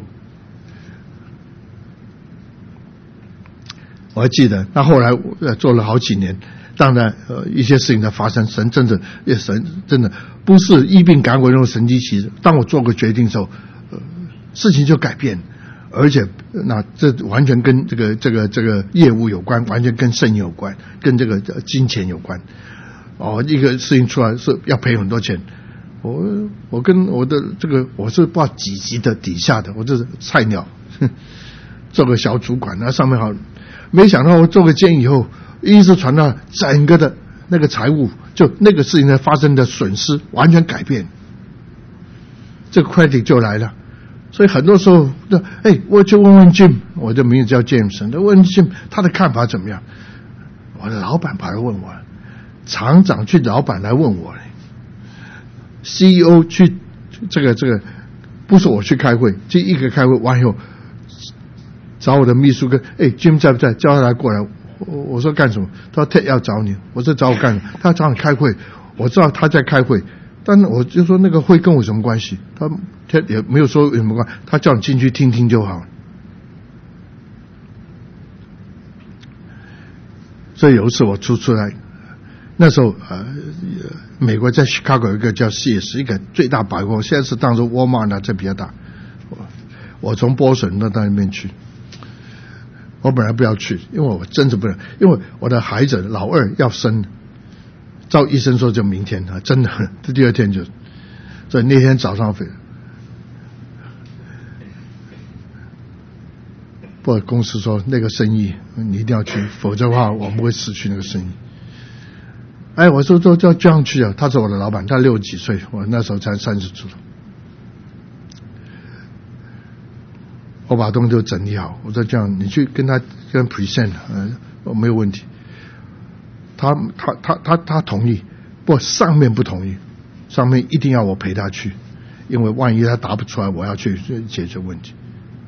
我还记得，那后来做了好几年，当然一些事情的发生，神真的不是医病赶鬼那种神迹奇事。当我做个决定的时候，事情就改变，而且那这完全跟这个业务有关，完全跟生意有关，跟这个金钱有关。 一个事情出来是要赔很多钱。我跟我的这个我是不知道几级的底下的，我这是菜鸟，做个小主管，那上面好，没想到我做个监以后，一直传到整个的那个财务，就那个事情的发生的损失完全改变，这个 credit 就来了。所以很多时候，我就问问 Jim， 我的名字叫 James， 问 Jim 他的看法怎么样？我的老板跑来问我，厂长去老板来问我 ，CEO 去这个不是我去开会，就一个开会完以后，找我的秘书跟Jim 在不在？叫他来过来。我说干什么？他说 Ted 要找你。我说找我干什么？他要找你开会。我知道他在开会，但是我就说那个会跟我什么关系？他也没有说有什么关系，他叫你进去听听就好了。所以有一次我出来，那时候美国在 Chicago 有一个叫 Sears， 一个最大百货，现在是当时 Walmart 这比较大。我从波士顿到那边去，我本来不要去，因为我真是不能，因为我的孩子老二要生，照医生说就明天啊，真的，这第二天就，所以那天早上飞。不过公司说那个生意你一定要去，否则的话我们会失去那个生意。我说就这样去啊，他是我的老板，他60几岁，我那时候才30出头。我把东西都整理好，我说这样你去跟 present， 没有问题。他同意，不过上面不同意，上面一定要我陪他去，因为万一他答不出来，我要去解决问题。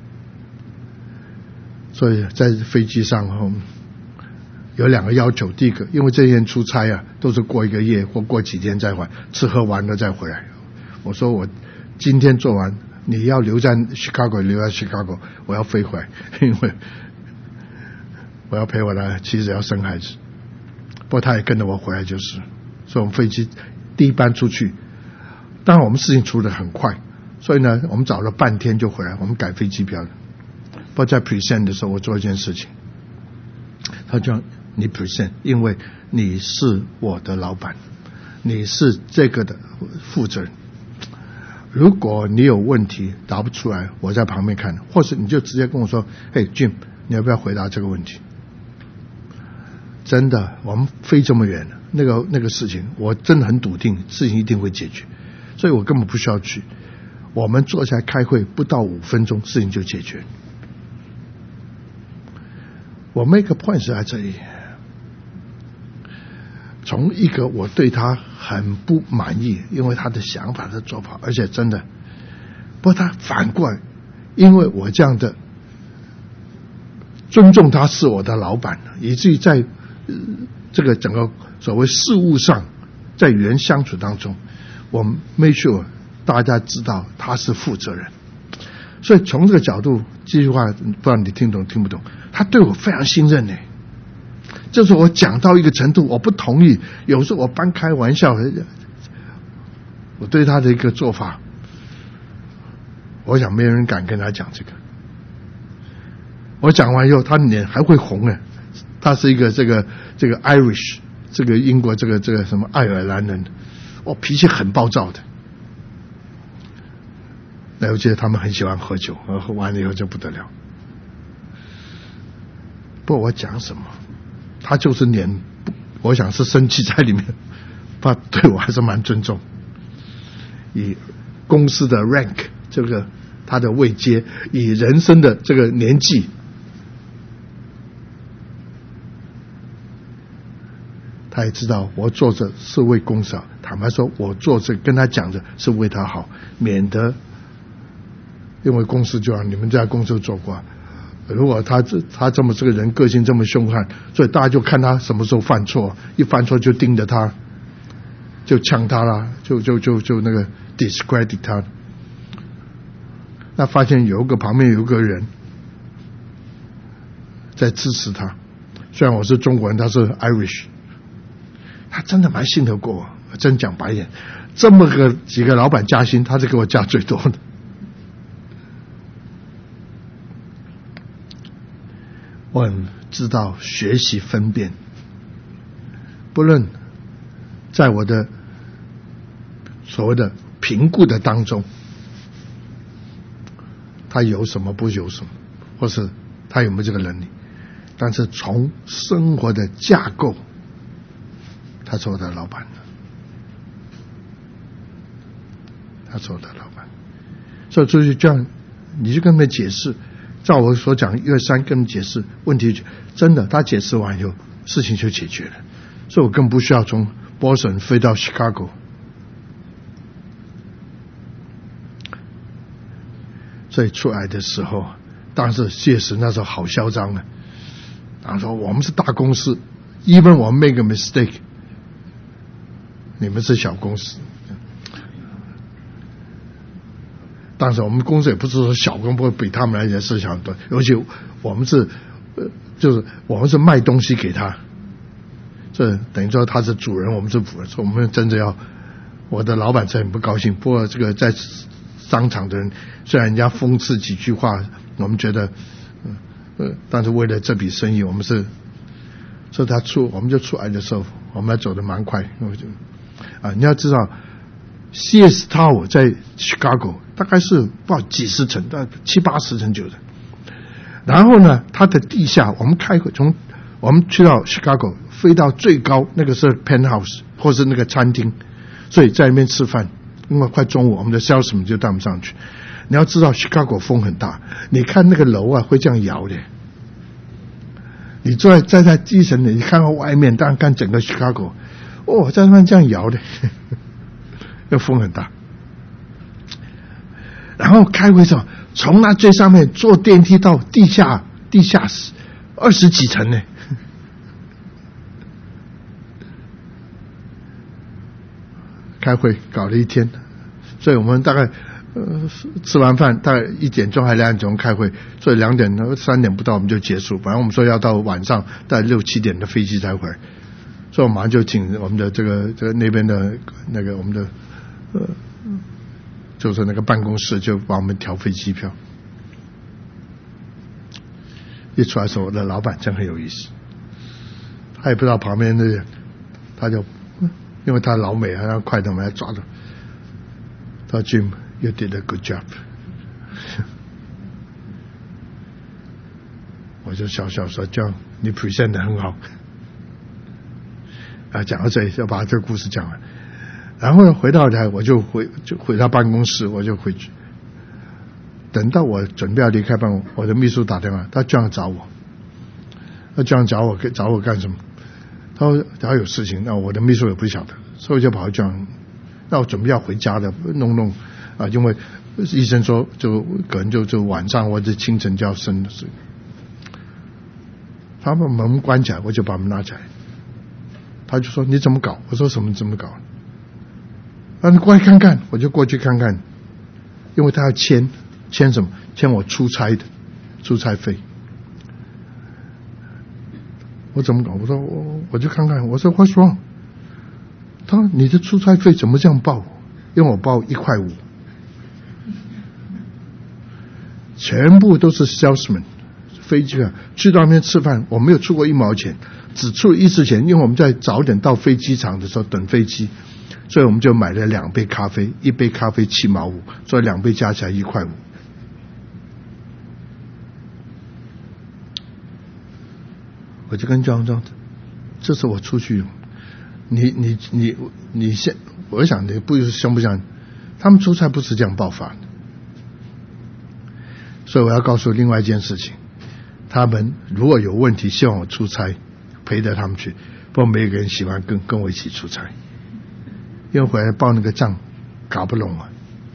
所以在飞机上有2个要求，第一个，因为这些人出差啊，都是过1个月或过几天再回来，吃喝玩乐再回来。我说我今天做完，你要留在 Chicago， 留在 Chicago， 我要飞回来，因为我要陪我的妻子要生孩子。不过他也跟着我回来就是，所以我们飞机第一班出去，当然我们事情处理得很快，所以呢，我们找了半天就回来，我们改飞机票了。不过在 present 的时候，我做一件事情，他叫你 present， 因为你是我的老板，你是这个的负责人。如果你有问题答不出来，我在旁边看，或是你就直接跟我说，Jim， 你要不要回答这个问题？真的，我们飞这么远，那个事情，我真的很笃定，事情一定会解决，所以我根本不需要去。我们坐下来开会，不到5分钟，事情就解决。我 make a point 是在这里，从一个我对他很不满意，因为他的想法的做法，而且真的，不过他反过来，因为我这样的尊重他是我的老板，以至于在这个整个所谓事务上，在与人相处当中，我们 make sure 大家知道他是负责人。所以从这个角度，这句话不知道你听懂听不懂，他对我非常信任呢。就是我讲到一个程度，我不同意，有时候我半开玩笑，我对他的一个做法，我想没有人敢跟他讲这个。我讲完以后，他脸还会红呢。他是一个这个 Irish， 这个英国这个什么爱尔兰人，脾气很暴躁的。那我记得他们很喜欢喝酒，喝完了以后就不得了。不过我讲什么，他就是脸，我想是生气在里面，他对我还是蛮尊重。以公司的 rank， 这个他的位阶，以人生的这个年纪，他也知道我做这是为公司好。坦白说，我做这跟他讲的是为他好，免得因为公司就让你们在公司做过。如果他这么这个人个性这么凶悍，所以大家就看他什么时候犯错，一犯错就盯着他，就呛他啦，就那个 discredit 他。那发现旁边有个人在支持他，虽然我是中国人，他是 Irish， 他真的蛮信得过我。真讲白眼，这么几个老板加薪，他是给我加最多的。我很知道学习分辨，不论在我的所谓的评估的当中，他有什么不有什么，或是他有没有这个能力，但是从生活的架构，他是我的老板，他是我的老板。所以就是这样，你就跟他们解释，照我所讲1、2、3跟他们解释，问题真的他解释完以后，事情就解决了。所以我更不需要从波士顿飞到 Chicago。所以出来的时候，当时谢神那时候好嚣张啊！他说我们是大公司 ，even 我们 make a mistake， 你们是小公司。当时我们公司也不是说小公司比他们来讲是小很多，而且我们是就是我们是卖东西给他，这等于说他是主人，我们是仆人，所以我们真的要，我的老板是很不高兴。不过这个在商场的人，虽然人家讽刺几句话，我们觉得但是为了这笔生意，我们是，所以我们就出来的时候，我们还走得蛮快。你要知道 CS Tower 在 Chicago 大概是不知道几十层，大概70、80层就的。然后呢，它的地下，我们开会从我们去到 Chicago 飞到最高，那个是 penthouse 或是那个餐厅，所以在那边吃饭。因为快中午，我们的 salesman 就带我们上去。你要知道 Chicago 风很大，你看那个楼啊会这样摇的。你坐在低层的，你看到外面，当然看整个 Chicago， 在那这样摇的，那风很大。然后开会时候，从那最上面坐电梯到地下室20几层呢。开会搞了一天，所以我们大概吃完饭大概1点钟还2点钟开会，所以2点3点不到我们就结束。本来我们说要到晚上大概6、7点的飞机才回来，所以我马上就请我们的这个那边的那个我们的就是那个办公室就帮我们调飞机票。一出来的时候，我的老板真很有意思，他也不知道旁边的人，他就。因为他老美还要快点把他抓到，他说 Jim you did a good job 我就笑笑说这样你 present 得很好讲到这里就把这个故事讲完。然后呢回到台我就回到办公室，我就回去。等到我准备要离开办公，我的秘书打电话，他这样找我，找我干什么？他说他有事情，那我的秘书也不晓得，所以就跑去讲，那我准备要回家的，弄因为医生说就可能就晚上或者清晨就要生的事。他把门关起来，我就把门拉起来。他就说你怎么搞？我说什么怎么搞？你过来看看，我就过去看看，因为他要签什么？签我出差费。我怎么搞？我说我就看看。我说 What's wrong？ 他说你的出差费怎么这样报？因为我报1.5块，全部都是 salesman。飞机去到那边吃饭，我没有出过1毛钱，只出了1次钱，因为我们在早点到飞机场的时候等飞机，所以我们就买了2杯咖啡，1杯咖啡7毛5，所以2杯加起来1.5块。我就跟庄庄，这是我出去用，你现，我想你不相不相，他们出差不是这样爆发的，所以我要告诉另外一件事情，他们如果有问题，希望我出差陪着他们去，不过每个人喜欢跟我一起出差，因为回来报那个账搞不拢啊。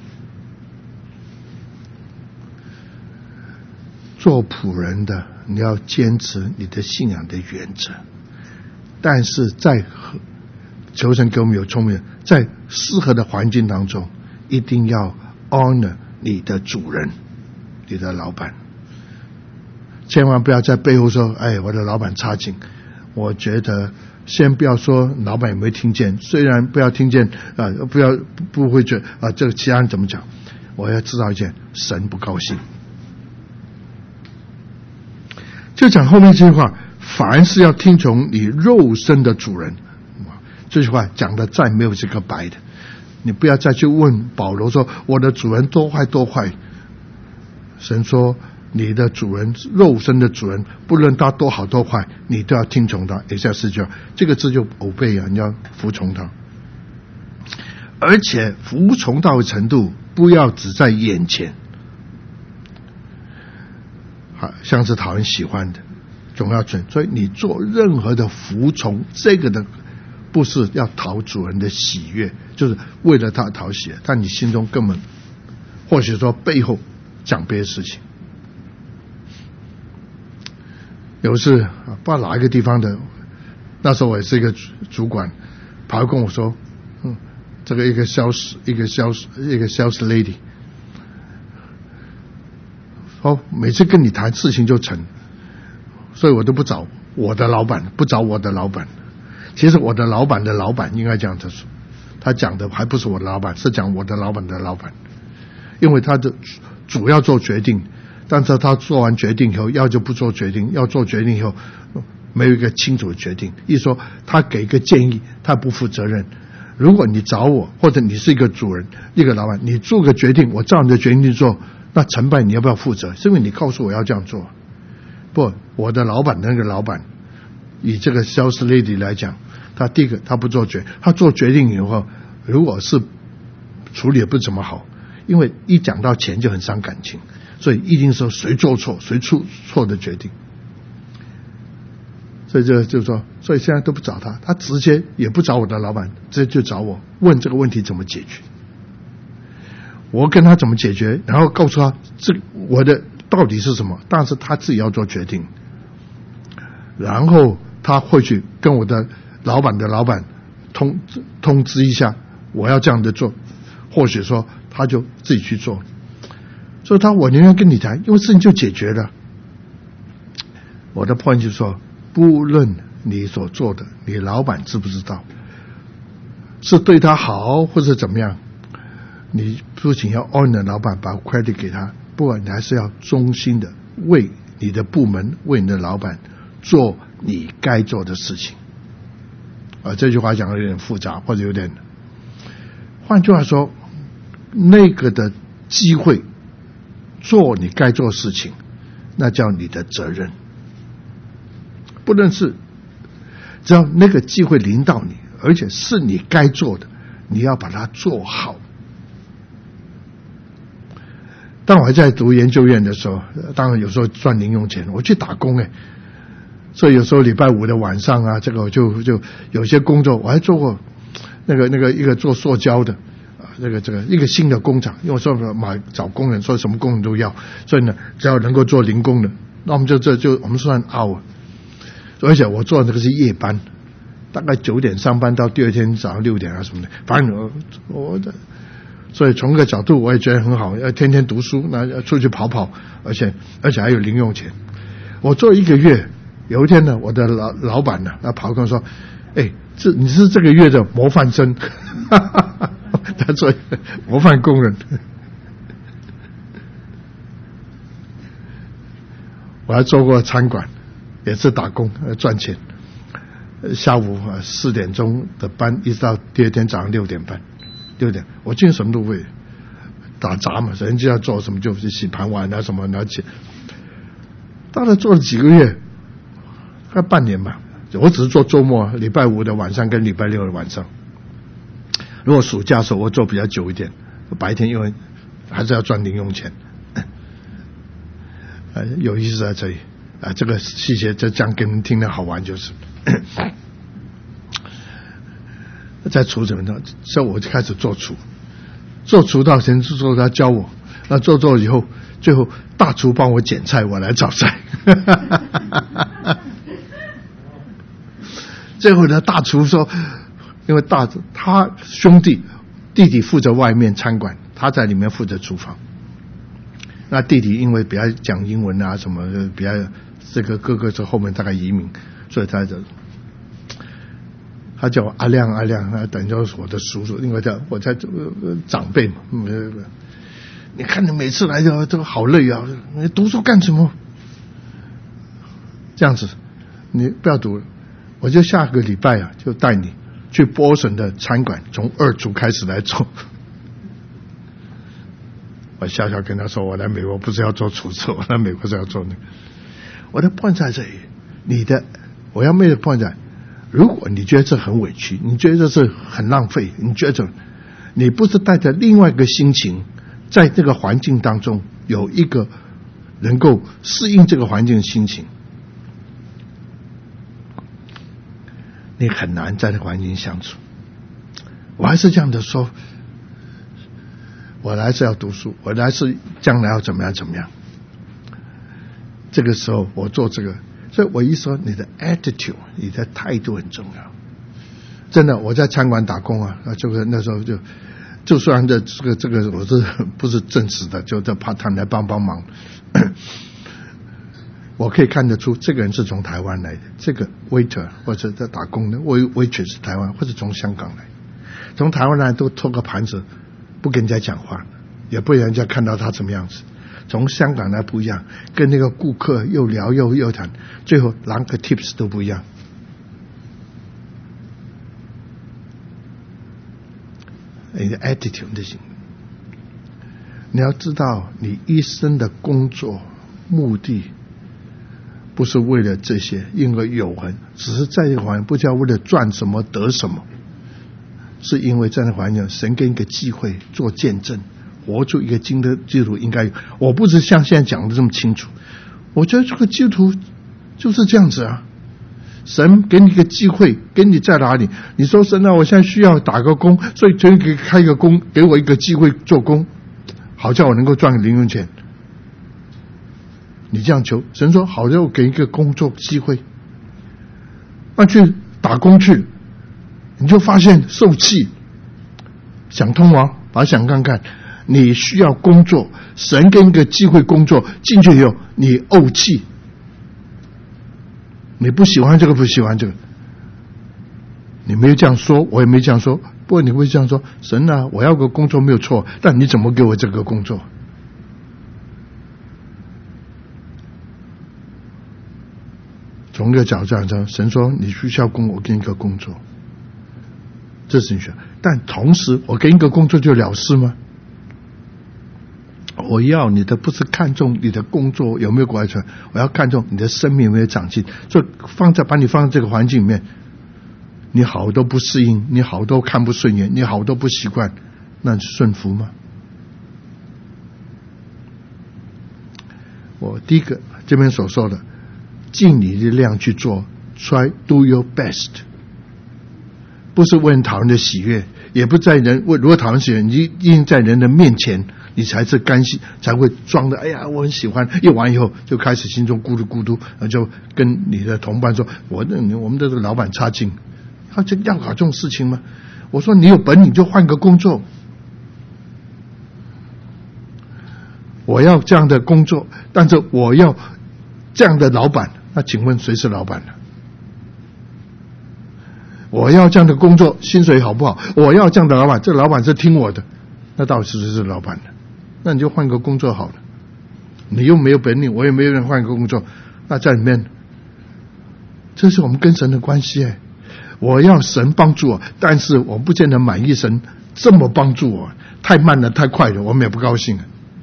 做仆人的，你要坚持你的信仰的原则，但是在求神给我们有聪明，在适合的环境当中，一定要 honor 你的主人，你的老板，千万不要在背后说，我的老板差劲。我觉得先不要说老板有没有听见，虽然不要听见不会觉得这个其他人怎么讲，我要知道一件，神不高兴。就讲后面这句话，凡是要听从你肉身的主人， 这句话讲的再没有这个白的，你不要再去问保罗说我的主人多坏多坏。神说你的主人，肉身的主人，不论他多好多坏，你都要听从他。以赛亚49这个字就obey啊，你要服从他。而且服从到的程度不要只在眼前，像是讨人喜欢的总要准。所以你做任何的服从，这个的不是要讨主人的喜悦，就是为了他讨喜悦，但你心中根本或许说背后讲别的事情。有一次不知道哪一个地方的，那时候我也是一个主管，跑来跟我说这个一个 sales lady 说每次跟你谈事情就成，所以我都不找我的老板，不找我的老板。其实我的老板的老板应该这样子说，他讲的还不是我的老板，是讲我的老板的老板，因为他的主要做决定，但是他做完决定以后要就不做决定，要做决定以后没有一个清楚的决定。一说他给一个建议，他不负责任。如果你找我，或者你是一个主人一个老板，你做个决定，我照你的决定去做，那成败你要不要负责？是因为你告诉我要这样做。不，我的老板那个老板以这个 sales lady 来讲，他第一个他不做他做决定以后，如果是处理的不怎么好，因为一讲到钱就很伤感情，所以一定说谁做错谁出错的决定。所以就是说，所以现在都不找他，他直接也不找我的老板，直接就找我问这个问题怎么解决。我跟他怎么解决，然后告诉他我的到底是什么，但是他自己要做决定。然后他会去跟我的老板的老板通知一下我要这样的做，或许说他就自己去做。所以我宁愿跟你谈，因为事情就解决了。我的 point 就是说，不论你所做的，你老板知不知道，是对他好或者怎么样，你不仅要 honor 老板，把 credit 给他，不过你还是要忠心的为你的部门，为你的老板做你该做的事情。这句话讲的有点复杂，或者有点，换句话说，那个的机会做你该做的事情，那叫你的责任。不论是只要那个机会临到你，而且是你该做的，你要把它做好。当我还在读研究院的时候，当然有时候赚零用钱，我去打工所以有时候礼拜五的晚上啊，这个我就有些工作，我还做过那个一个做塑胶的这个一个新的工厂，因为我说找工人，说什么工人都要，所以呢只要能够做零工的，那我们就我们算 hour。而且我做的那个是夜班，大概9点上班到第二天早上6点啊什么的，反正所以从个角度我也觉得很好，要天天读书，那要出去跑，而且还有零用钱。我做1个月，有一天呢，我的老板呢，他跑跟我说：“你是这个月的模范生。”他做模范工人。我还做过餐馆。也是打工赚钱，下午4点钟的班，一直到第二天早上6点半，6点我进什么都会，打杂嘛，人家要做什么就洗盘碗啊什么，而且大概做了几个月，快半年吧。我只是做周末，礼拜5的晚上跟礼拜6的晚上。如果暑假的时候我做比较久一点，白天因为还是要赚零用钱。有意思在这里。这个细节就这样给你们听的好玩，就是在厨怎么呢？所以我就开始做厨到前做他教我，那做以后，最后大厨帮我捡菜，我来炒菜。最后呢，大厨说，因为他弟弟负责外面餐馆，他在里面负责厨房。那弟弟因为比较讲英文啊什么，比较这个哥哥在后面大概移民，所以他叫我阿亮，等于就是我的叔叔，因为我在长辈嘛。你看你每次来都好累啊，你读书干什么？这样子，你不要读了，我就下个礼拜就带你去波士的餐馆从2组开始来做。我笑笑跟他说，我来美国不是要做厨师，我来美国是要做那个。我的 point 在这里，我要make the point在，如果你觉得这很委屈，你觉得这是很浪费，你觉得你不是带着另外一个心情，在这个环境当中有一个能够适应这个环境的心情，你很难在这个环境相处。我还是这样的说，我来是要读书，我来是将来要怎么样怎么样。这个时候我做这个，所以我一说你的 attitude， 你的态度很重要。真的，我在餐馆打工啊，那时候就算这个我是不是正式的，就在 part time 来帮忙。我可以看得出这个人是从台湾来的，这个 waiter 或者在打工的 waitress 是台湾或者从香港来，从台湾来都拖个盘子，不跟人家讲话，也不让人家看到他什么样子。从香港来不一样，跟那个顾客又聊又谈，最后连个 tips 都不一样。你的 attitude 的行，你要知道，你一生的工作目的不是为了这些，因为永恒，只是在这个环境不叫为了赚什么得什么，是因为在那个环境，神给你一个机会做见证。活出一个基督徒应该有，我不是像现在讲的这么清楚。我觉得这个基督徒就是这样子啊，神给你一个机会，给你在哪里？你说神啊，我现在需要打个工，所以神给开个工，给我一个机会做工，好叫我能够赚个零用钱。你这样求，神说好叫我给一个工作机会，那去打工去，你就发现受气，想通啊，把它想看看。你需要工作，神给你个机会工作，进去以后你怄气，你不喜欢这个不喜欢这个，你没有这样说，我也没这样说，不过你会这样说，神啊，我要个工作没有错，但你怎么给我这个工作？从一个角度上，神说你需要工，我给你一个工作，这是你需要，但同时我给你一个工作就了事吗？我要你的不是看重你的工作有没有过来出来，我要看重你的生命有没有长进。所以把你放在这个环境里面，你好多不适应，你好多看不顺眼，你好多不习惯，那是顺服吗？我第一个这边所说的，尽你的力量去做 ，try do your best， 不是为人讨人的喜悦，也不在人如果讨人喜悦，你一定在人的面前。你才是甘心，才会装的。哎呀，我很喜欢。一完以后，就开始心中咕嘟咕嘟，就跟你的同伴说：“我们的这个老板差劲，他就要搞这种事情吗？”我说：“你有本领就换个工作。我要这样的工作，但是我要这样的老板。那请问谁是老板呢？我要这样的工作，薪水好不好？我要这样的老板，这个老板是听我的，那到底是谁是老板呢？那你就换个工作好了。你又没有本领，我也没有人换个工作，那在里面，这是我们跟神的关系。我要神帮助我，但是我不见得满意神这么帮助我，太慢了，太快了，我们也不高兴。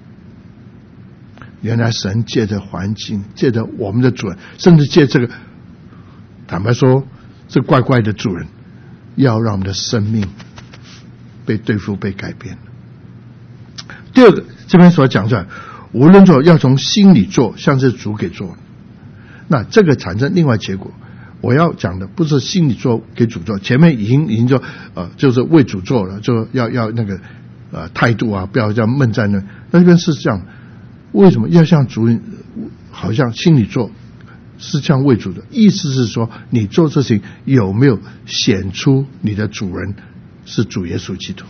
原来神借着环境，借着我们的主人，甚至借这个，坦白说，这怪怪的主人，要让我们的生命被对付、被改变。第二个，这边所讲出来，无论做要从心里做，像是主给做，那这个产生另外结果。我要讲的不是心里做给主做，前面已经说就是为主做了，就要那个态度啊，不要这样闷在那。那边是这样，为什么要像主人好像心里做，是这样为主的？意思是说，你做这事情有没有显出你的主人是主耶稣基督？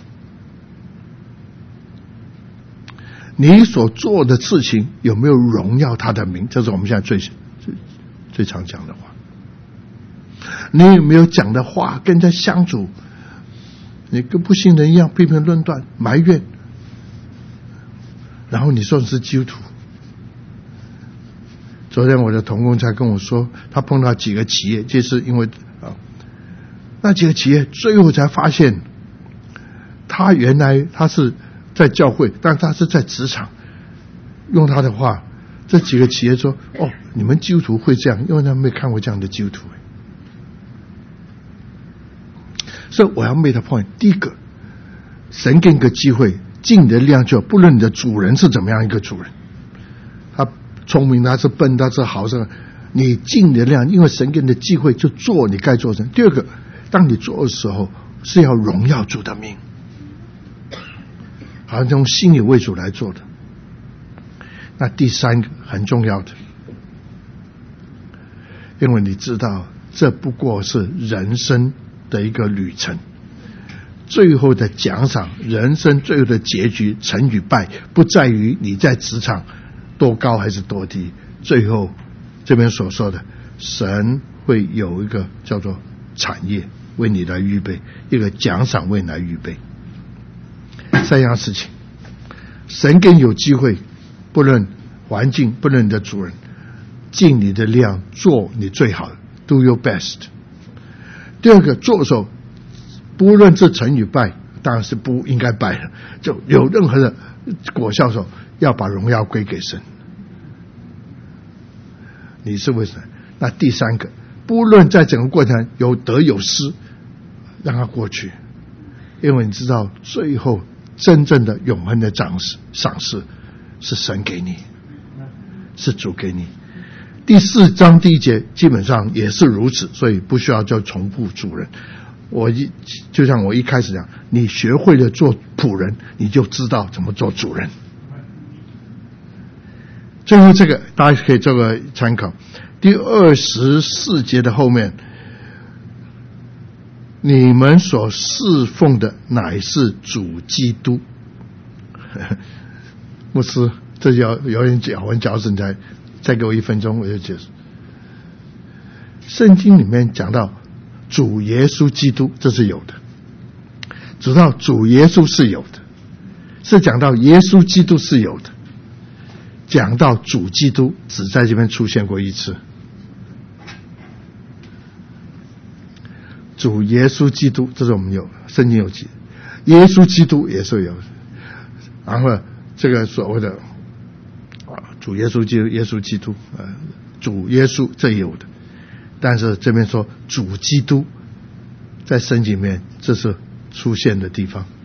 你所做的事情有没有荣耀他的名？这是我们现在最常讲的话。你有没有讲的话跟人家相处，你跟不信人一样批评论断埋怨，然后你说你是基督徒。昨天我的同工才跟我说，他碰到几个企业，就是因为那几个企业最后才发现，他原来他是在教会，但他是在职场。用他的话，这几个企业说：“哦，你们基督徒会这样，因为他们没看过这样的基督徒。”所以我要 make the point， 第一个，神给你个机会，尽你的力量，就不论你的主人是怎么样一个主人，他聪明，他是笨，他是好，是你尽你的力量，因为神给你的机会，就做你该做的。第二个，当你做的时候，是要荣耀主的名，好像从心里为主来做的。那第三个很重要的，因为你知道，这不过是人生的一个旅程，最后的奖赏，人生最后的结局，成与败，不在于你在职场多高还是多低，最后这边所说的，神会有一个叫做产业为你来预备，一个奖赏为你来预备。三样事情，神给你有机会，不论环境，不论你的主人，尽你的力量做你最好的 ，do your best。第二个，做的时候，不论这成与败，当然是不应该败的，就有任何的果效的时候，要把荣耀归给神。你是为什么？那第三个，不论在整个过程有得有失，让它过去，因为你知道，最后真正的永恒的赏识是神给你，是主给你。第4章第1节基本上也是如此，所以不需要就重复主人。就像我一开始讲，你学会了做仆人，你就知道怎么做主人。最后这个大家可以做个参考，第24节的后面，你们所侍奉的乃是主基督。牧师，这有点咬文嚼字，再给我1分钟我就解释。圣经里面讲到主耶稣基督，这是有的，知道主耶稣是有的，是讲到耶稣基督是有的，讲到主基督只在这边出现过一次。主耶稣基督，这是我们有圣经有记，耶稣基督也是有的，然后这个所谓的主耶稣基督，耶稣基督，主耶稣这也有的，但是这边说主基督，在圣经里面这是出现的地方，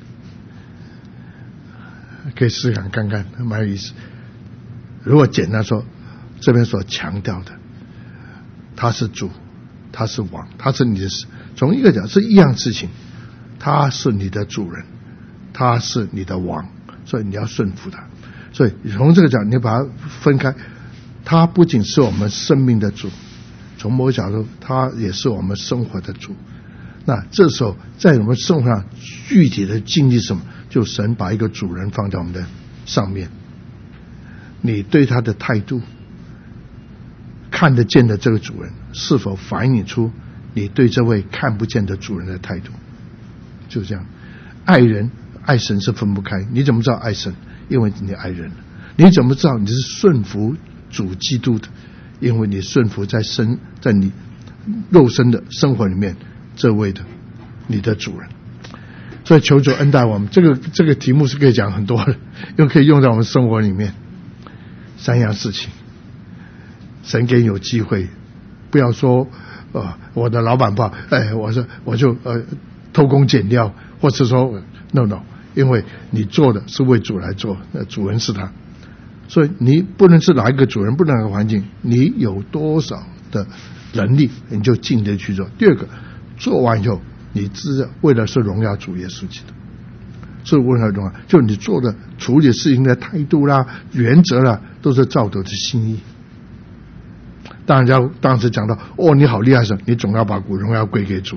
可以思考看看，蛮有意思。如果简单说，这边所强调的，他是主，他是王，他是你的，从一个讲是一样事情，他是你的主人，他是你的王，所以你要顺服他。所以从这个讲，你把它分开，他不仅是我们生命的主，从某个角度他也是我们生活的主。那这时候在我们生活上具体的经历什么，就神把一个主人放在我们的上面，你对他的态度，看得见的这个主人是否反映出你对这位看不见的主人的态度。就这样，爱人爱神是分不开。你怎么知道爱神？因为你爱人。你怎么知道你是顺服主基督的？因为你顺服在你肉身的生活里面这位的你的主人。所以求主恩待我们，这个题目是可以讲很多的，又可以用在我们生活里面。3样事情，神给你有机会，不要说我的老板不好，我就偷工减料，或者说 no， 因为你做的是为主来做，主人是他，所以你不能是哪一个主人，不能哪个环境，你有多少的能力，你就尽力去做。第二个，做完以后，你知道为了是荣耀主耶稣基督，是为了荣耀，就你做的处理事情的态度啦、原则啦，都是照着的心意。当然当时讲到你好厉害神，你总要把荣耀归给主。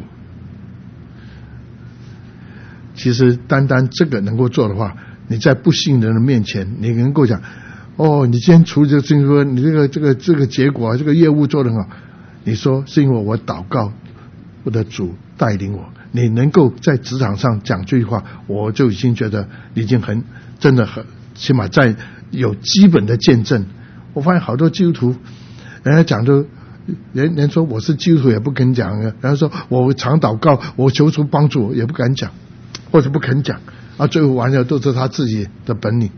其实单单这个能够做的话，你在不信人的面前，你能够讲你今天处理这个事情，说你这个结果这个业务做得很好，你说是因为我祷告，我的主带领我，你能够在职场上讲这句话，我就已经觉得你已经真的很起码在有基本的见证。我发现好多基督徒人家讲连说我是基督徒也不肯讲，然后说我常祷告，我求主帮助我也不敢讲，或者不肯讲，最后完了都是他自己的本领。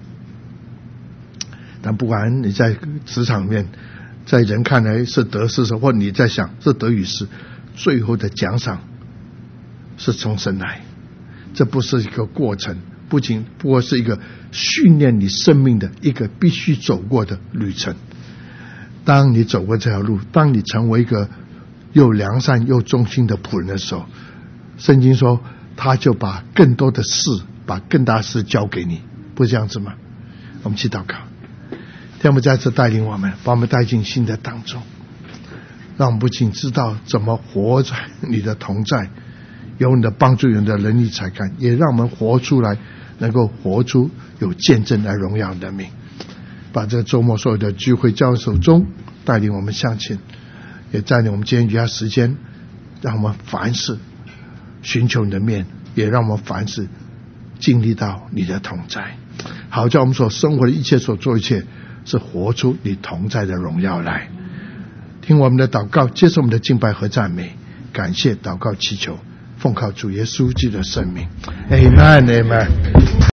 但不管你在职场面，在人看来是得是失，或你在想是得与失，最后的奖赏是从神来。这不是一个过程，不过是一个训练你生命的一个必须走过的旅程。当你走过这条路，当你成为一个又良善又忠心的仆人的时候，圣经说他就把更多的事，把更大的事交给你，不是这样子吗？我们去祷告，天父再次带领我们，把我们带进新的当中，让我们不仅知道怎么活在你的同在，有你的帮助，有你的能力才干，也让我们活出来，能够活出有见证来荣耀你的名。把这个周末所有的聚会交手中，带领我们向前，也带领我们今天余下时间，让我们凡事寻求你的面，也让我们凡事经历到你的同在，好叫我们所生活的一切，所做一切是活出你同在的荣耀来。听我们的祷告，接受我们的敬拜和赞美，感谢祷告祈求，奉靠主耶稣基督的圣名， Amen Amen。